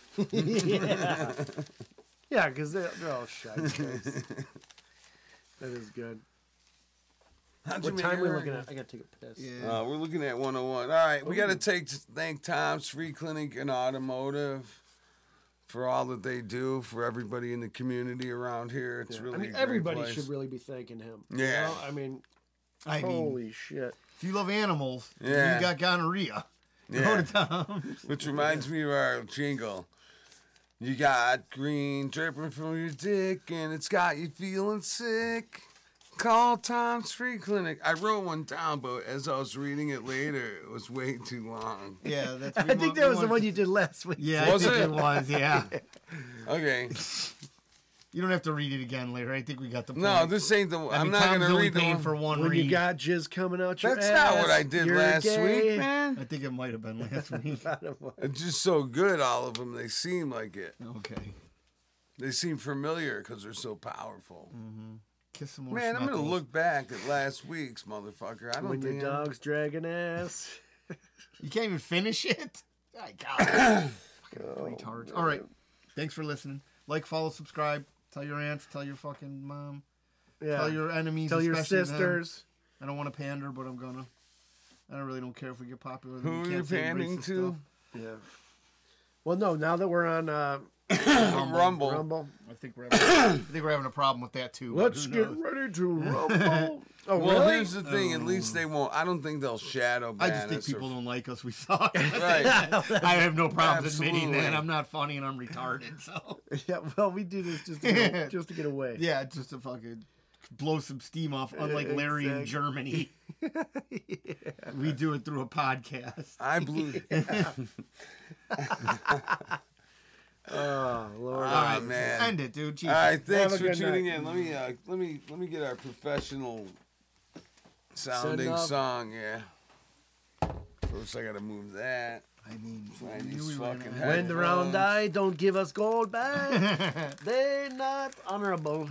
Yeah, because they're all shite. That is good. How'd you What make time a are we looking hurricane? at? I got to take a piss. Yeah. We're looking at 101. All right, we got to thank Tom's Free Clinic and Automotive for all that they do for everybody in the community around here. It's really I a mean, great everybody place. should really be thanking him. Yeah. You know? I mean, I mean, holy shit. if you love animals, Yeah. you got gonorrhea. Yeah. Go to Tom's. Which reminds me of our jingle. You got green dripping from your dick and it's got you feeling sick. Call Tom's Free Clinic. I wrote one down, but as I was reading it later, it was way too long. Yeah, that's. I think that was the one you did last week. Yeah, Was I think it? it was. Yeah. Okay. You don't have to read it again later. I think we got the point. No, this ain't the one. I I'm mean, not Tom's going to only read the paying one. for one When read. you got jizz coming out your That's ass, not what I did you're last gay. week, man. I think it might have been last week. It's just so good, all of them. They seem like it. Okay. They seem familiar because they're so powerful. Kiss some more. Man, I'm going to snuggles. look back at last week's motherfucker. I don't When your think dog's dragging ass. You can't even finish it. My God. Fucking retards. All right. Thanks for listening. Like, follow, subscribe. Tell your aunts. Tell your fucking mom. Yeah. Tell your enemies. Tell your especially them. sisters. I don't want to pander, but I'm gonna. I don't really don't care if we get popular. Who We are you can't say pandering racist to? stuff. Yeah. Well, no, now that we're on Rumble. I think we're having a problem with that too. but let's who get knows? ready to rumble. Oh, Well, really? here's the thing. At least they won't. I don't think they'll shadow ban I just think us or- people don't like us. We suck. Right. I have no problems admitting Absolutely. that I'm not funny and I'm retarded. So Yeah, well, we do this just to get away. yeah, just to fucking blow some steam off. Unlike Larry in Exactly. Germany, we do it through a podcast. I blew. Oh, Lord. All right, man. end it, dude. Jeez. All right, thanks Have a for good tuning night. in. Let me get our professional sounding up. song. Yeah. First, I gotta move that. I mean, Find we these knew we were fucking gonna- When the round headphones. die, don't give us gold back. They're not honorable.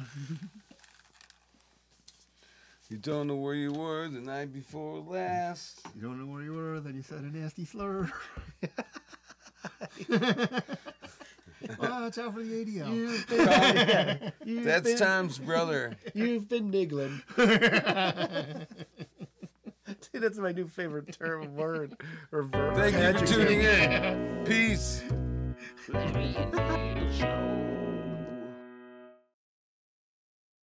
You don't know where you were the night before last. You don't know where you were, then you said a nasty slur. Watch out for the ADL. That's Tom's brother. You've been niggling. Dude, that's my new favorite term, word, or verb. Thank you for adjective. tuning in. Peace. Larry and Needle Show.